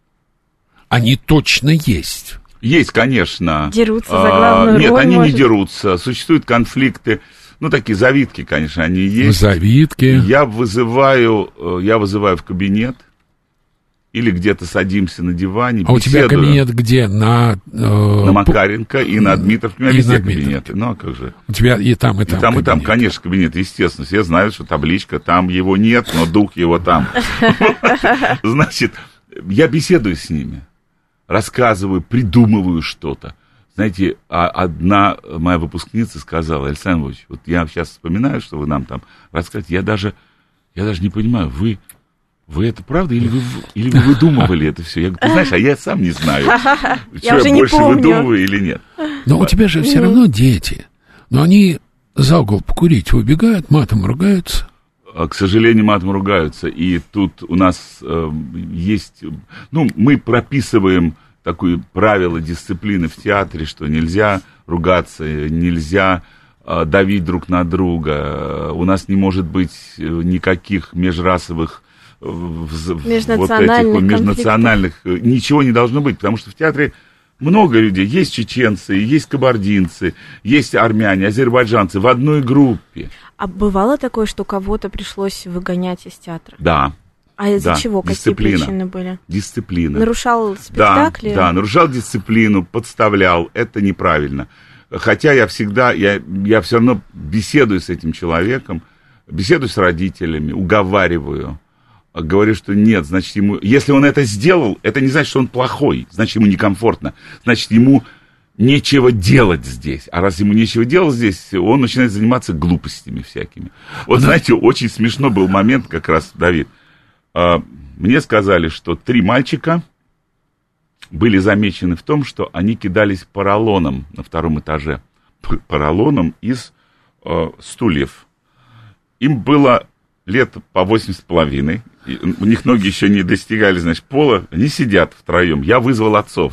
Они точно есть. Есть, конечно. Дерутся за главную а, Нет, роль, они может? не дерутся. Существуют конфликты. Ну, такие завитки, конечно, они есть. Завитки. Я вызываю, я вызываю в кабинет. Или где-то садимся на диване, а беседую. У тебя кабинет где? На, э, на Макаренко и на Дмитровке. У меня везде кабинеты. Ну, а как же? У тебя и там, и там И там, кабинет. и там, конечно, кабинет, естественно. Все знают, что табличка, там его нет, но дух его там. Значит, я беседую с ними. Рассказываю, придумываю что-то. Знаете, одна моя выпускница сказала: Александр Ильич, вот я сейчас вспоминаю, что вы нам там рассказываете, я даже, я даже не понимаю, вы, вы это правда или вы, или вы выдумывали это все? Я говорю, ты знаешь, а я сам не знаю, что я больше выдумываю или нет. Но у тебя же все равно дети, но они за угол покурить выбегают, матом ругаются. К сожалению, матом ругаются. И тут у нас э, есть... Ну, мы прописываем такое правило дисциплины в театре, что нельзя ругаться, нельзя э, давить друг на друга. У нас не может быть никаких межрасовых... Э, межнациональных, вот этих, межнациональных... Ничего не должно быть, потому что в театре много людей. Есть чеченцы, есть кабардинцы, есть армяне, азербайджанцы в одной группе. А бывало такое, что кого-то пришлось выгонять из театра? Да. А из-за да. чего? Дисциплина. Какие причины были? Дисциплина. Нарушал спектакли? Да, да, нарушал дисциплину, подставлял. Это неправильно. Хотя я всегда, я, я все равно беседую с этим человеком, беседую с родителями, уговариваю. Говорю, что нет, значит, ему... Если он это сделал, это не значит, что он плохой. Значит, ему некомфортно. Значит, ему... нечего делать здесь. А раз ему нечего делать здесь, он начинает заниматься глупостями всякими. Вот, знаете, очень смешно был момент как раз, Давид. Мне сказали, что три мальчика были замечены в том, что они кидались поролоном на втором этаже. Поролоном из э, стульев. Им было лет по восемь с половиной. У них ноги еще не достигали, значит, пола. Они сидят втроем. Я вызвал отцов.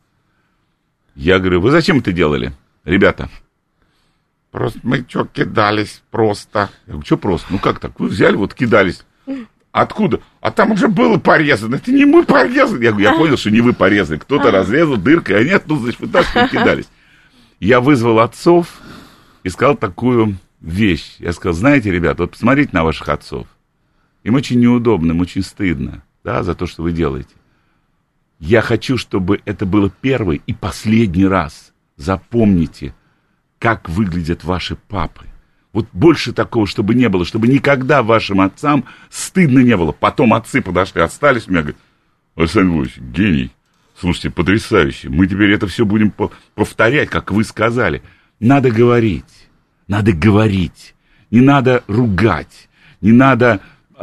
Я говорю, вы зачем это делали, ребята? Просто мы что, кидались просто. Я говорю, что просто? Ну как так? Вы взяли, вот кидались. Откуда? А там уже было порезано. Это не мы порезали. Я говорю, я понял, что не вы порезали. Кто-то разрезал дыркой, а нет, ну, значит, вы так кидались. Я вызвал отцов и сказал такую вещь. Я сказал, знаете, ребята, вот посмотрите на ваших отцов. Им очень неудобно, им очень стыдно, да, за то, что вы делаете. Я хочу, чтобы это было первый и последний раз. Запомните, как выглядят ваши папы. Вот больше такого, чтобы не было, чтобы никогда вашим отцам стыдно не было. Потом отцы подошли, остались у меня, говорят, Александр Львович, гений, слушайте, потрясающе. Мы теперь это все будем повторять, как вы сказали. Надо говорить, надо говорить, не надо ругать, не надо...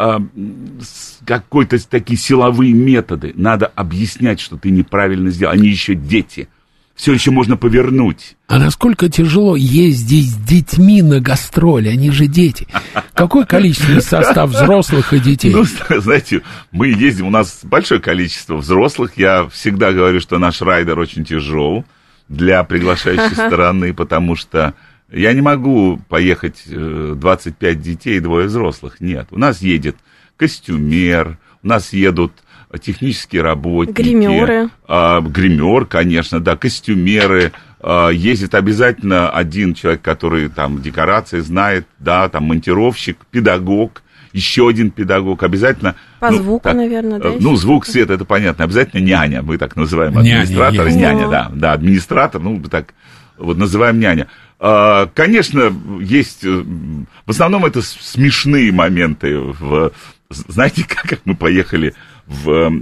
какой-то такие силовые методы. Надо объяснять, что ты неправильно сделал. Они еще дети. Все еще можно повернуть. А насколько тяжело ездить с детьми на гастроли? Они же дети. Какой количественный состав взрослых и детей? Ну, знаете, мы ездим, у нас большое количество взрослых. Я всегда говорю, что наш райдер очень тяжел для приглашающей стороны, потому что я не могу поехать двадцать пять детей и двое взрослых. Нет. У нас едет костюмер, у нас едут технические работники. Гримеры. А, гример, конечно, да, костюмеры. А, ездит обязательно один человек, который там декорации знает, да, там монтировщик, педагог. еще один педагог, обязательно... По ну, звуку, так, наверное, да? Ну, звук, свет, это понятно. Обязательно няня, мы так называем, Няня, администратор, есть. няня, да, да, администратор, ну, так вот называем няня. А, конечно, есть... В основном это смешные моменты. В, знаете, как мы поехали в,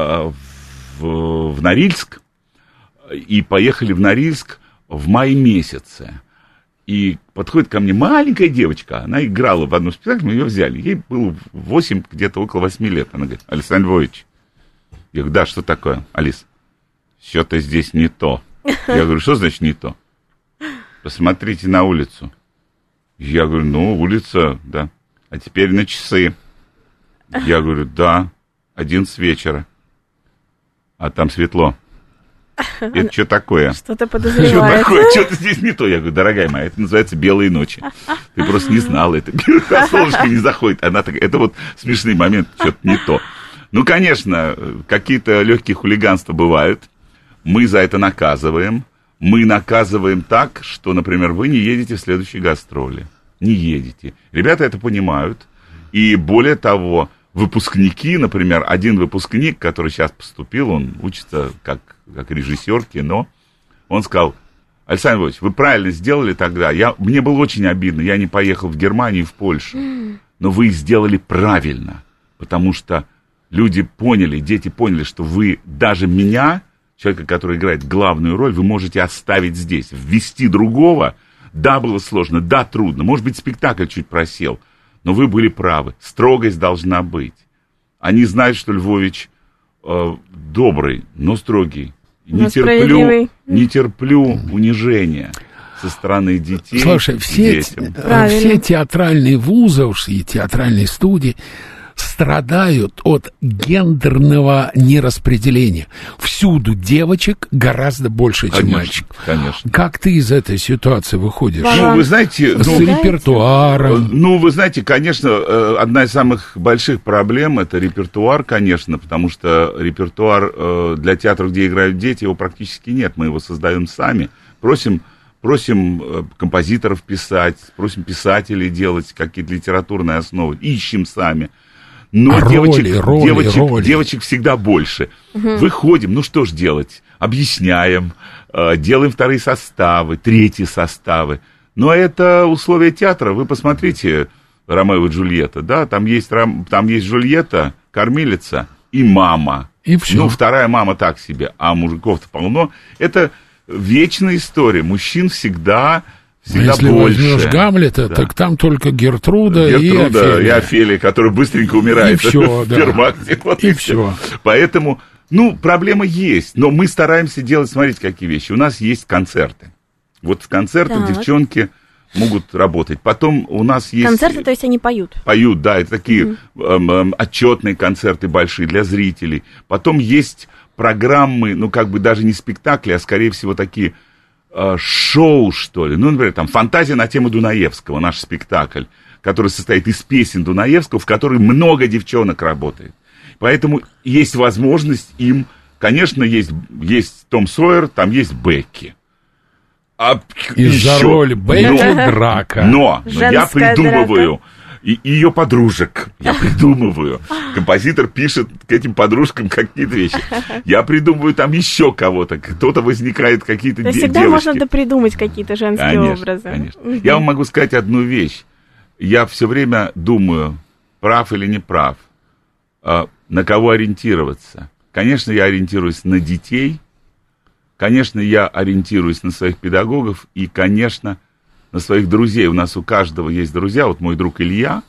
в, в Норильск, и поехали в Норильск в мае месяце. И подходит ко мне маленькая девочка, она играла в одном спектакле, мы ее взяли. Ей было восемь, где-то около восьми лет. Она говорит: Александр Львович. Я говорю: да, что такое, Алис? Что-то здесь не то. Я говорю: что значит не то? Посмотрите на улицу. Я говорю: ну, улица, да. А теперь на часы. Я говорю: да, одиннадцать вечера. А там светло. Это что такое? Что-то Что подозревает. такое? Что-то здесь не то. Я говорю: дорогая моя, это называется белые ночи. Ты просто не знала это. Солнышко не заходит. Она такая, это вот смешный момент, что-то не то. Ну, конечно, какие-то легкие хулиганства бывают. Мы за это наказываем. Мы наказываем так, что, например, вы не едете в следующие гастроли. Не едете. Ребята это понимают. И более того, выпускники, например, один выпускник, который сейчас поступил, он учится как, как режиссер кино, он сказал: Александр Львович, вы правильно сделали тогда. Я, мне было очень обидно, я не поехал в Германию и в Польшу. Но вы сделали правильно, потому что люди поняли, дети поняли, что вы даже меня, человека, который играет главную роль, вы можете оставить здесь, ввести другого. Да, было сложно, да, трудно, может быть, спектакль чуть просел, но вы были правы, строгость должна быть. Они знают, что Львович э, добрый, но строгий. Не терплю, не терплю унижения со стороны детей. Слушай, все, все театральные вузы уж и театральные студии страдают от гендерного нераспределения. Всюду девочек гораздо больше, чем конечно, мальчиков. Конечно. Как ты из этой ситуации выходишь? Ну, вы знаете... С ну, репертуаром. Ну, вы знаете, конечно, одна из самых больших проблем — это репертуар, конечно, потому что репертуар для театра, где играют дети, его практически нет. Мы его создаем сами. Просим... Просим композиторов писать, просим писателей делать какие-то литературные основы, ищем сами. Но а девочек, роли, роли, девочек, роли. девочек всегда больше. Угу. Выходим, ну что ж делать? Объясняем, делаем вторые составы, третьи составы. Но это условия театра. Вы посмотрите «Ромео и Джульетта», да, там есть, там есть Джульетта, кормилица и мама. И все. Ну, вторая мама так себе, а мужиков-то полно. Это... вечная история. Мужчин всегда, всегда Если больше. Если возьмешь Гамлета, да. так там только Гертруда, Гертруда и Офелия. и Офелия, которая быстренько умирает. И все, в да. Фермакте. Вот и, и все. все. Поэтому, ну, проблема есть. Но мы стараемся делать, смотрите, какие вещи. У нас есть концерты. Вот в концертах так. девчонки могут работать. Потом у нас есть... Концерты, то есть они поют? Поют, да. Это такие угу. эм, эм, отчетные концерты большие для зрителей. Потом есть... программы, ну, как бы даже не спектакли, а, скорее всего, такие э, шоу, что ли. Ну, например, там «Фантазия на тему Дунаевского», наш спектакль, который состоит из песен Дунаевского, в которой много девчонок работает. Поэтому есть возможность им... Конечно, есть, есть Том Сойер, там есть Бекки. А и за роль Бекки но, драка. Но, но я придумываю... Драка. И ее подружек я придумываю. Композитор пишет к этим подружкам какие-то вещи. Я придумываю там еще кого-то. Кто-то возникает, какие-то де- девочки. Всегда можно допридумать какие-то женские конечно, образы. Конечно. Угу. Я вам могу сказать одну вещь. Я все время думаю, прав или не прав, на кого ориентироваться. Конечно, я ориентируюсь на детей. Конечно, я ориентируюсь на своих педагогов. И, конечно... на своих друзей. У нас у каждого есть друзья. Вот мой друг Илья,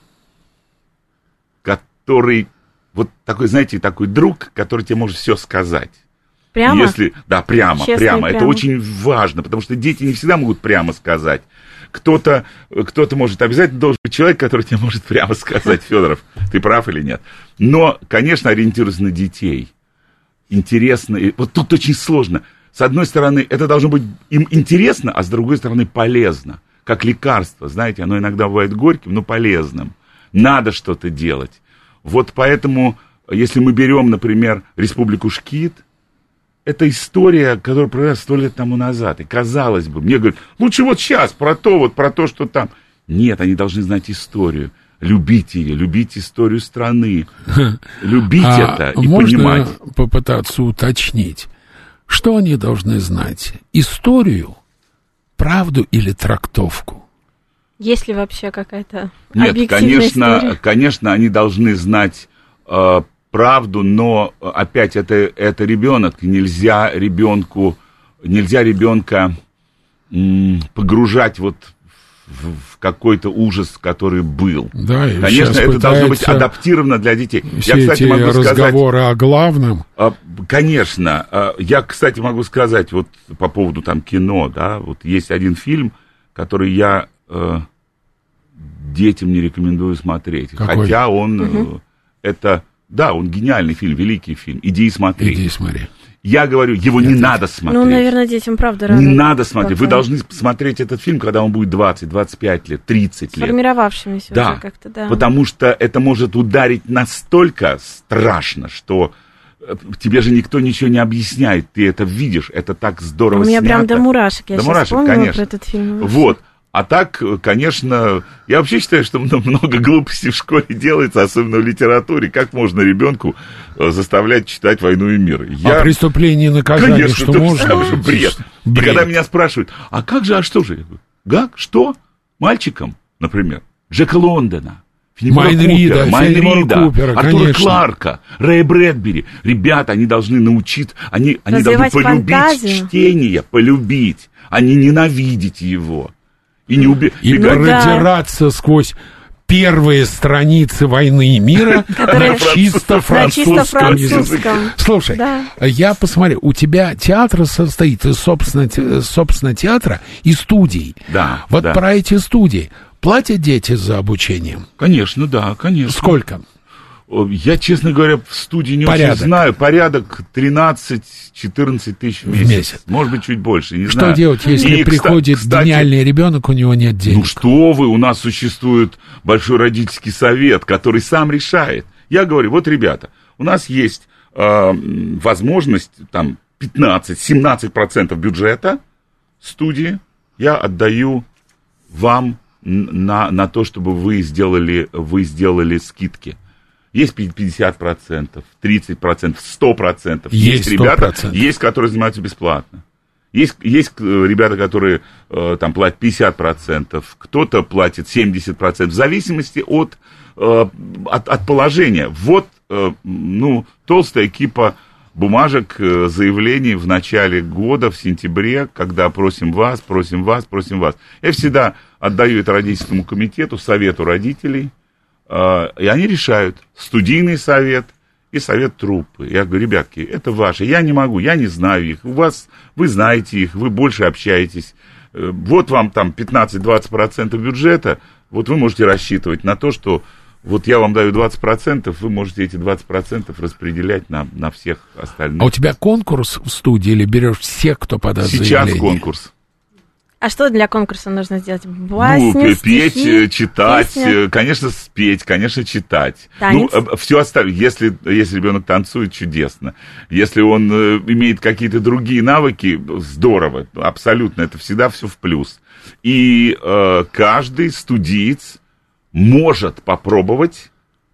который, вот такой, знаете, такой друг, который тебе может все сказать. Прямо? Если, да, прямо, Честно, прямо. прямо. Это очень важно, потому что дети не всегда могут прямо сказать. Кто-то, кто-то может, обязательно должен быть человек, который тебе может прямо сказать: Федоров, ты прав или нет. Но, конечно, ориентируясь на детей. Интересно. Вот тут очень сложно. С одной стороны, это должно быть им интересно, а с другой стороны, полезно. Как лекарство, знаете, оно иногда бывает горьким, но полезным. Надо что-то делать. Вот поэтому, если мы берем, например, Республику Шкит, это история, которая произошла сто лет тому назад. И казалось бы, мне говорят, лучше вот сейчас про то, вот про то, что там. Нет, они должны знать историю. любить ее, любить историю страны, любить а это и можно понимать. Можно попытаться уточнить, что они должны знать? Историю, правду или трактовку? Есть ли вообще какая-то Нет, объективная конечно, история? конечно, они должны знать э, правду, но опять это, это ребенок, нельзя ребенку, нельзя ребенка м, погружать вот в, в какой-то ужас, который был. Да, и конечно, это должно быть адаптировано для детей. Все я, кстати, эти могу разговоры сказать, о главном. э, конечно, э, я, кстати, могу сказать вот по поводу там кино, да, вот есть один фильм, который я э, детям не рекомендую смотреть. Какой? Хотя он, угу. э, это, да, он гениальный фильм, великий фильм. Иди и смотри. Иди и смотри. Я говорю, его Это... не надо смотреть. Ну, наверное, детям правда рано. Не надо смотреть. Потом. Вы должны смотреть этот фильм, когда он будет двадцать, двадцать пять лет, тридцать лет. Сформировавшимися да, уже как-то, да. Потому что это может ударить настолько страшно, что тебе же никто ничего не объясняет. Ты это видишь, это так здорово У меня снято. прям до мурашек, я до сейчас мурашек, вспомнила конечно. про этот фильм. Вот. А так, конечно, я вообще считаю, что много глупостей в школе делается, особенно в литературе. Как можно ребенку заставлять читать «Войну и мир»? Я... А преступление и наказание, конечно, что то можно? Же бред. бред. И когда меня спрашивают, а как же, а что же? Как? Что? Мальчикам, например, Джека Лондона, Филиппа Майнрида, Купера, Майнрида, Купера, Артура конечно. Кларка, Рэя Брэдбери. Ребята, они должны научить, они, они должны Развивать полюбить фантазию. чтение, полюбить, а не ненавидеть его. И не уби... И и продираться да. сквозь первые страницы «Войны и мира» на чисто французском языке. Слушай, да. я посмотрел, у тебя театр состоит из, собственно, собственно театра и студий. Да, вот да. про эти студии. Платят дети за обучение? Конечно, да, конечно. Сколько? Я, честно говоря, в студии не порядок. очень знаю. Порядок тринадцать-четырнадцать тысяч в месяц. в месяц. Может быть, чуть больше, не Что знаю. делать, если и, приходит кстати, гениальный ребенок, у него нет денег? Ну что вы, у нас существует большой родительский совет, который сам решает. Я говорю, вот, ребята, у нас есть э, возможность, там, пятнадцать-семнадцать процентов бюджета студии я отдаю вам на, на то, чтобы вы сделали, вы сделали скидки. Есть пятьдесят процентов, тридцать процентов, сто процентов. Есть, есть ребята, есть, которые занимаются бесплатно. Есть, есть ребята, которые э, там платят пятьдесят процентов, кто-то платит семьдесят процентов, в зависимости от, э, от, от положения. Вот, э, ну, толстая кипа бумажек, э, заявлений в начале года, в сентябре, когда просим вас, просим вас, просим вас. Я всегда отдаю это родительскому комитету, совету родителей, э, и они решают, студийный совет и совет труппы. Я говорю, ребятки, это ваше, я не могу, я не знаю их, у вас, вы знаете их, вы больше общаетесь, вот вам там пятнадцать-двадцать процентов бюджета, вот вы можете рассчитывать на то, что вот я вам даю двадцать процентов, вы можете эти двадцать процентов распределять на, на всех остальных. А у тебя конкурс в студии или берешь всех, кто подаст заявление? Сейчас конкурс. А что для конкурса нужно сделать? Басню, ну, стихи, петь, читать, песня? Конечно, спеть, конечно, читать. Танец? Ну, все остальное. Если, если ребенок танцует, чудесно. Если он э, имеет какие-то другие навыки, здорово, абсолютно, это всегда все в плюс. И э, каждый студиец может попробовать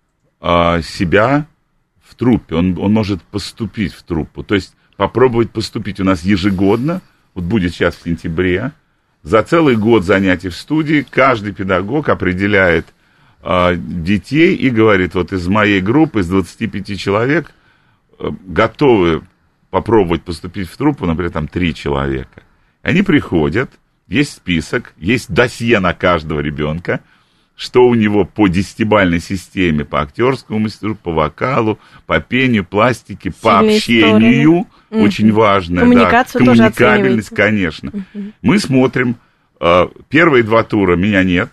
э, себя в труппе. Он, он может поступить в труппу. То есть попробовать поступить у нас ежегодно, вот будет сейчас в сентябре. За целый год занятий в студии каждый педагог определяет э, детей и говорит, вот из моей группы, из двадцати пяти человек, э, готовы попробовать поступить в труппу, например, там три человека. Они приходят, есть список, есть досье на каждого ребенка, что у него по десятибалльной системе, по актерскому мастерству, по вокалу, по пению, пластике, сильные по общению, стороны. Очень mm-hmm. важно. Коммуникацию да, тоже коммуникабельность, конечно. Mm-hmm. Мы смотрим, э, первые два тура меня нет.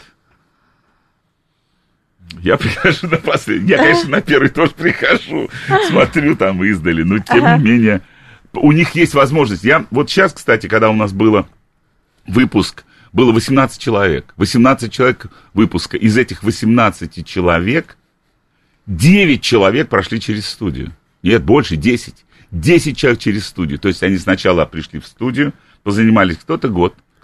Я прихожу на последний. Я, конечно, на первый тоже прихожу, смотрю там издали, но тем не менее, у них есть возможность. Я, вот сейчас, кстати, когда у нас было выпуск, было восемнадцать человек. восемнадцать человек выпуска. Из этих восемнадцати человек девять человек прошли через студию. Нет, больше, десять. десять человек через студию. То есть они сначала пришли в студию, позанимались кто-то год, кто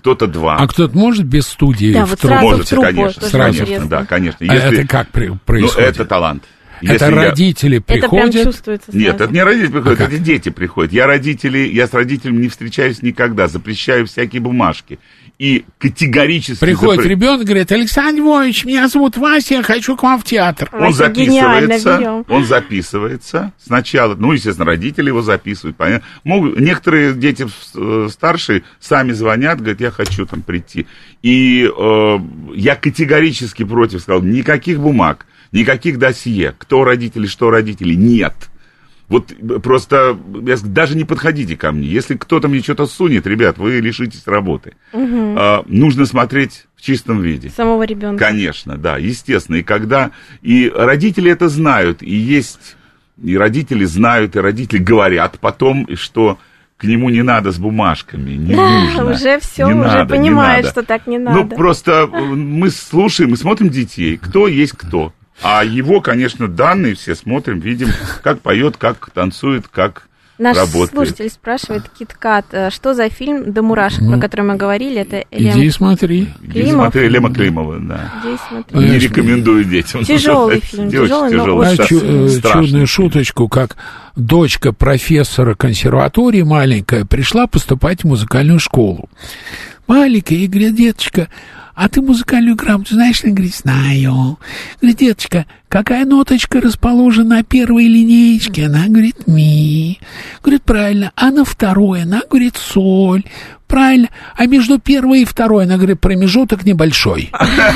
кто-то два. А кто-то может без студии Да, в вот трубу? сразу Может, в трубу, конечно, тоже конечно, интересно. да, конечно. А Если- это как при- Ну, происходит? это талант. Это Если я- родители Это прям приходят? чувствуется сразу. Нет, это не родители приходят, А как? это дети приходят. Я родители, я с родителями не встречаюсь никогда, запрещаю всякие бумажки. И категорически... Приходит запре- ребенок, говорит: Александр Львович, меня зовут Вася, я хочу к вам в театр. Он Вася, гениально, записывается, берем. он записывается сначала, ну, естественно, родители его записывают, понятно. Могут, некоторые дети э, старшие сами звонят, говорят, я хочу там прийти. И э, я категорически против сказал, никаких бумаг, никаких досье, кто родители, что родители, нет. Вот просто я сказал, даже не подходите ко мне. Если кто-то мне что-то сунет, ребят, вы лишитесь работы. Угу. А, нужно смотреть в чистом виде. Самого ребенка. Конечно, да, естественно. И когда... И родители это знают, и есть... И родители знают, и родители говорят потом, что к нему не надо с бумажками, не Да, нужно. уже все, не уже надо, не понимают, надо. что так не Ну, надо. просто мы слушаем, мы смотрим детей, кто есть кто. А его, конечно, данные все смотрим, видим, как поет, как танцует, как Наш работает. слушатель спрашивает, Кит-Кат, э, что за фильм «До мурашек», Ну, про который мы говорили? Это Иди и смотри. Иди Климов. смотри, Лема Климова, да. Иди и смотри. Ну, Не Конечно. рекомендую детям. Тяжелый фильм, Очень тяжелый, но тяжелый, очень Знаешь, чу- э, страшный. чудную шуточку, как дочка профессора консерватории маленькая пришла поступать в музыкальную школу. Маленькая, и говорит: деточка, а ты музыкальную грамоту знаешь? Она говорит: знаю. Говорит: деточка, какая ноточка расположена на первой линеечке? Она говорит: ми. Говорит: правильно. А на второй? Она говорит: соль. Правильно. А между первой и второй, она говорит, промежуток небольшой.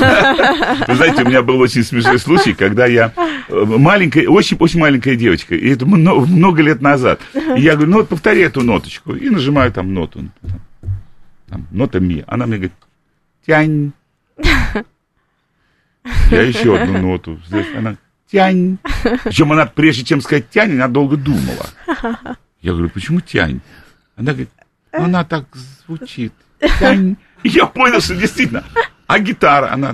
Вы знаете, у меня был очень смешной случай, когда я э, маленькая, очень, очень маленькая девочка, и это много, много лет назад. И я говорю, ну вот повтори эту ноточку. И нажимаю там ноту. Там, нота ми. Она мне говорит: тянь. Я еще одну ноту. Здесь она: тянь. Причем она, прежде чем сказать тянь, она долго думала. Я говорю: почему тянь? Она говорит: ну, она так звучит. Тянь. И я понял, что действительно. А гитара, она...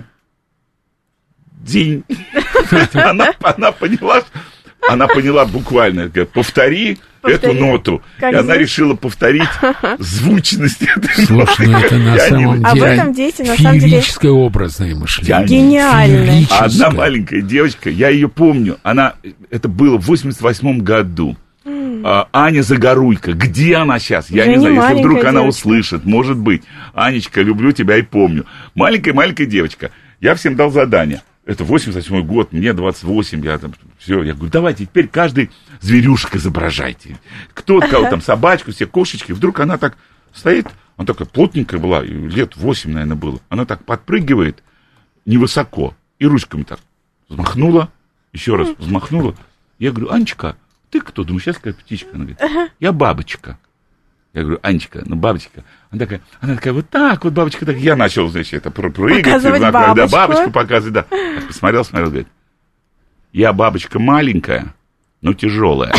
День. Она, она поняла, она поняла буквально, говорит, повтори, Повтори. эту ноту. Как и она звучит? решила повторить звучность этой Слушай, ну ноты. это на Я не- самом А в деле этом дети, на самом деле- феерическое образное мышление. Гениально. Феерическое. А одна маленькая девочка, я ее помню, она, это было в восемьдесят восьмом году. А, Аня Загоруйко, где она сейчас? Я Уже не не знаю, если маленькая вдруг она девочка. услышит, может быть. Анечка, люблю тебя и помню. Маленькая-маленькая девочка. Я всем дал задание. Это восемьдесят восьмой год, мне двадцать восемь, я там, все, я говорю, давайте теперь каждый зверюшек изображайте. Кто кого там, собачку, все кошечки. Вдруг она так стоит, она такая плотненькая была, лет восемь, наверное, было. Она так подпрыгивает невысоко и ручками так взмахнула, еще раз взмахнула. Я говорю: Анечка, ты кто? Думаю, сейчас какая птичка. Она говорит: я бабочка. Я говорю: Анечка, ну бабочка. Она такая, она такая, вот так вот бабочка, так. Я начал, значит, это прыгать. Показывать да, бабочку. бабочку показывать, да. Так посмотрел, смотрел, говорит: я бабочка маленькая, но тяжелая.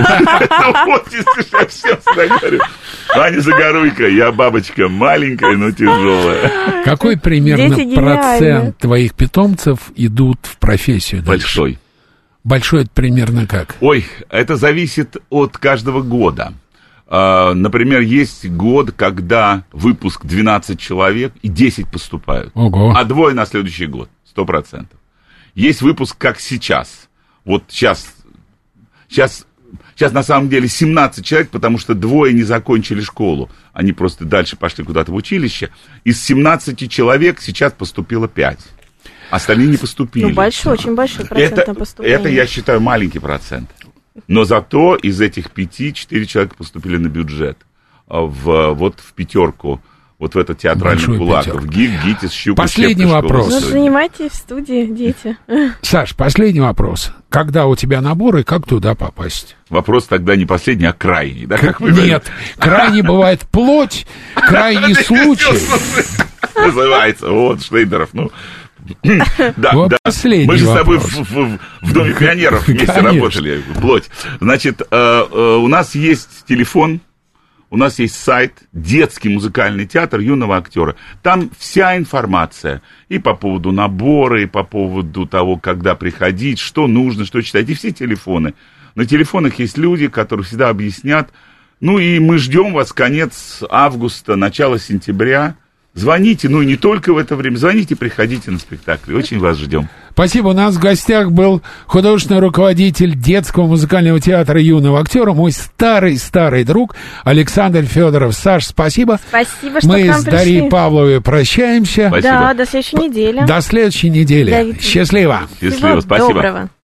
Вот, если я всем всегда говорю: Аня Загоруйко, я бабочка маленькая, но тяжелая. Какой примерно Дети гениальны. процент твоих питомцев идут в профессию? дальше? Большой. Большой это примерно как? Ой, это зависит от каждого года. А, например, есть год, когда выпуск двенадцать человек и десять поступают. Ого. А двое на следующий год, сто процентов. Есть выпуск, как сейчас. Вот сейчас, сейчас, сейчас на самом деле семнадцать человек, потому что двое не закончили школу. Они просто дальше пошли куда-то в училище. Из семнадцати человек сейчас поступило пять. Остальные не поступили. Ну, большой, очень большой процент Это, на поступление. это, я считаю, маленький процент. Но зато из этих пяти, четыре человека поступили на бюджет. В, вот в пятерку, вот в этот театральный Большую кулак. пятерку. В ГИК, ГИТИС, Щука, Последний Щепка, вопрос. школа Ну, истории. занимайтесь в студии, дети. Саш, последний вопрос. Когда у тебя набор и как туда попасть? Вопрос тогда не последний, а крайний. Да, как вы Нет, крайне бывает плоть, крайний случай. Называется, вот, Шнейдеров, ну... Да, Вот да. последний Мы же с тобой в, вопрос. в- в Доме пионеров вместе Конечно. работали, плоть. Значит, э, э, у нас есть телефон, у нас есть сайт, детский музыкальный театр юного актера. Там вся информация и по поводу набора, и по поводу того, когда приходить, что нужно, что читать, и все телефоны. На телефонах есть люди, которые всегда объяснят. Ну и мы ждем вас конец августа, начало сентября. звоните, ну и не только в это время, звоните, приходите на спектакль. Очень вас ждем. Спасибо. У нас в гостях был художественный руководитель детского музыкального театра юного актера, мой старый-старый друг Александр Федоров. Саш, спасибо. Спасибо, что Мы к нам с Дарьей пришли. Павловой прощаемся. Спасибо. Да, до следующей недели. До следующей недели. Давид. Счастливо. Счастливо, Всего спасибо. доброго.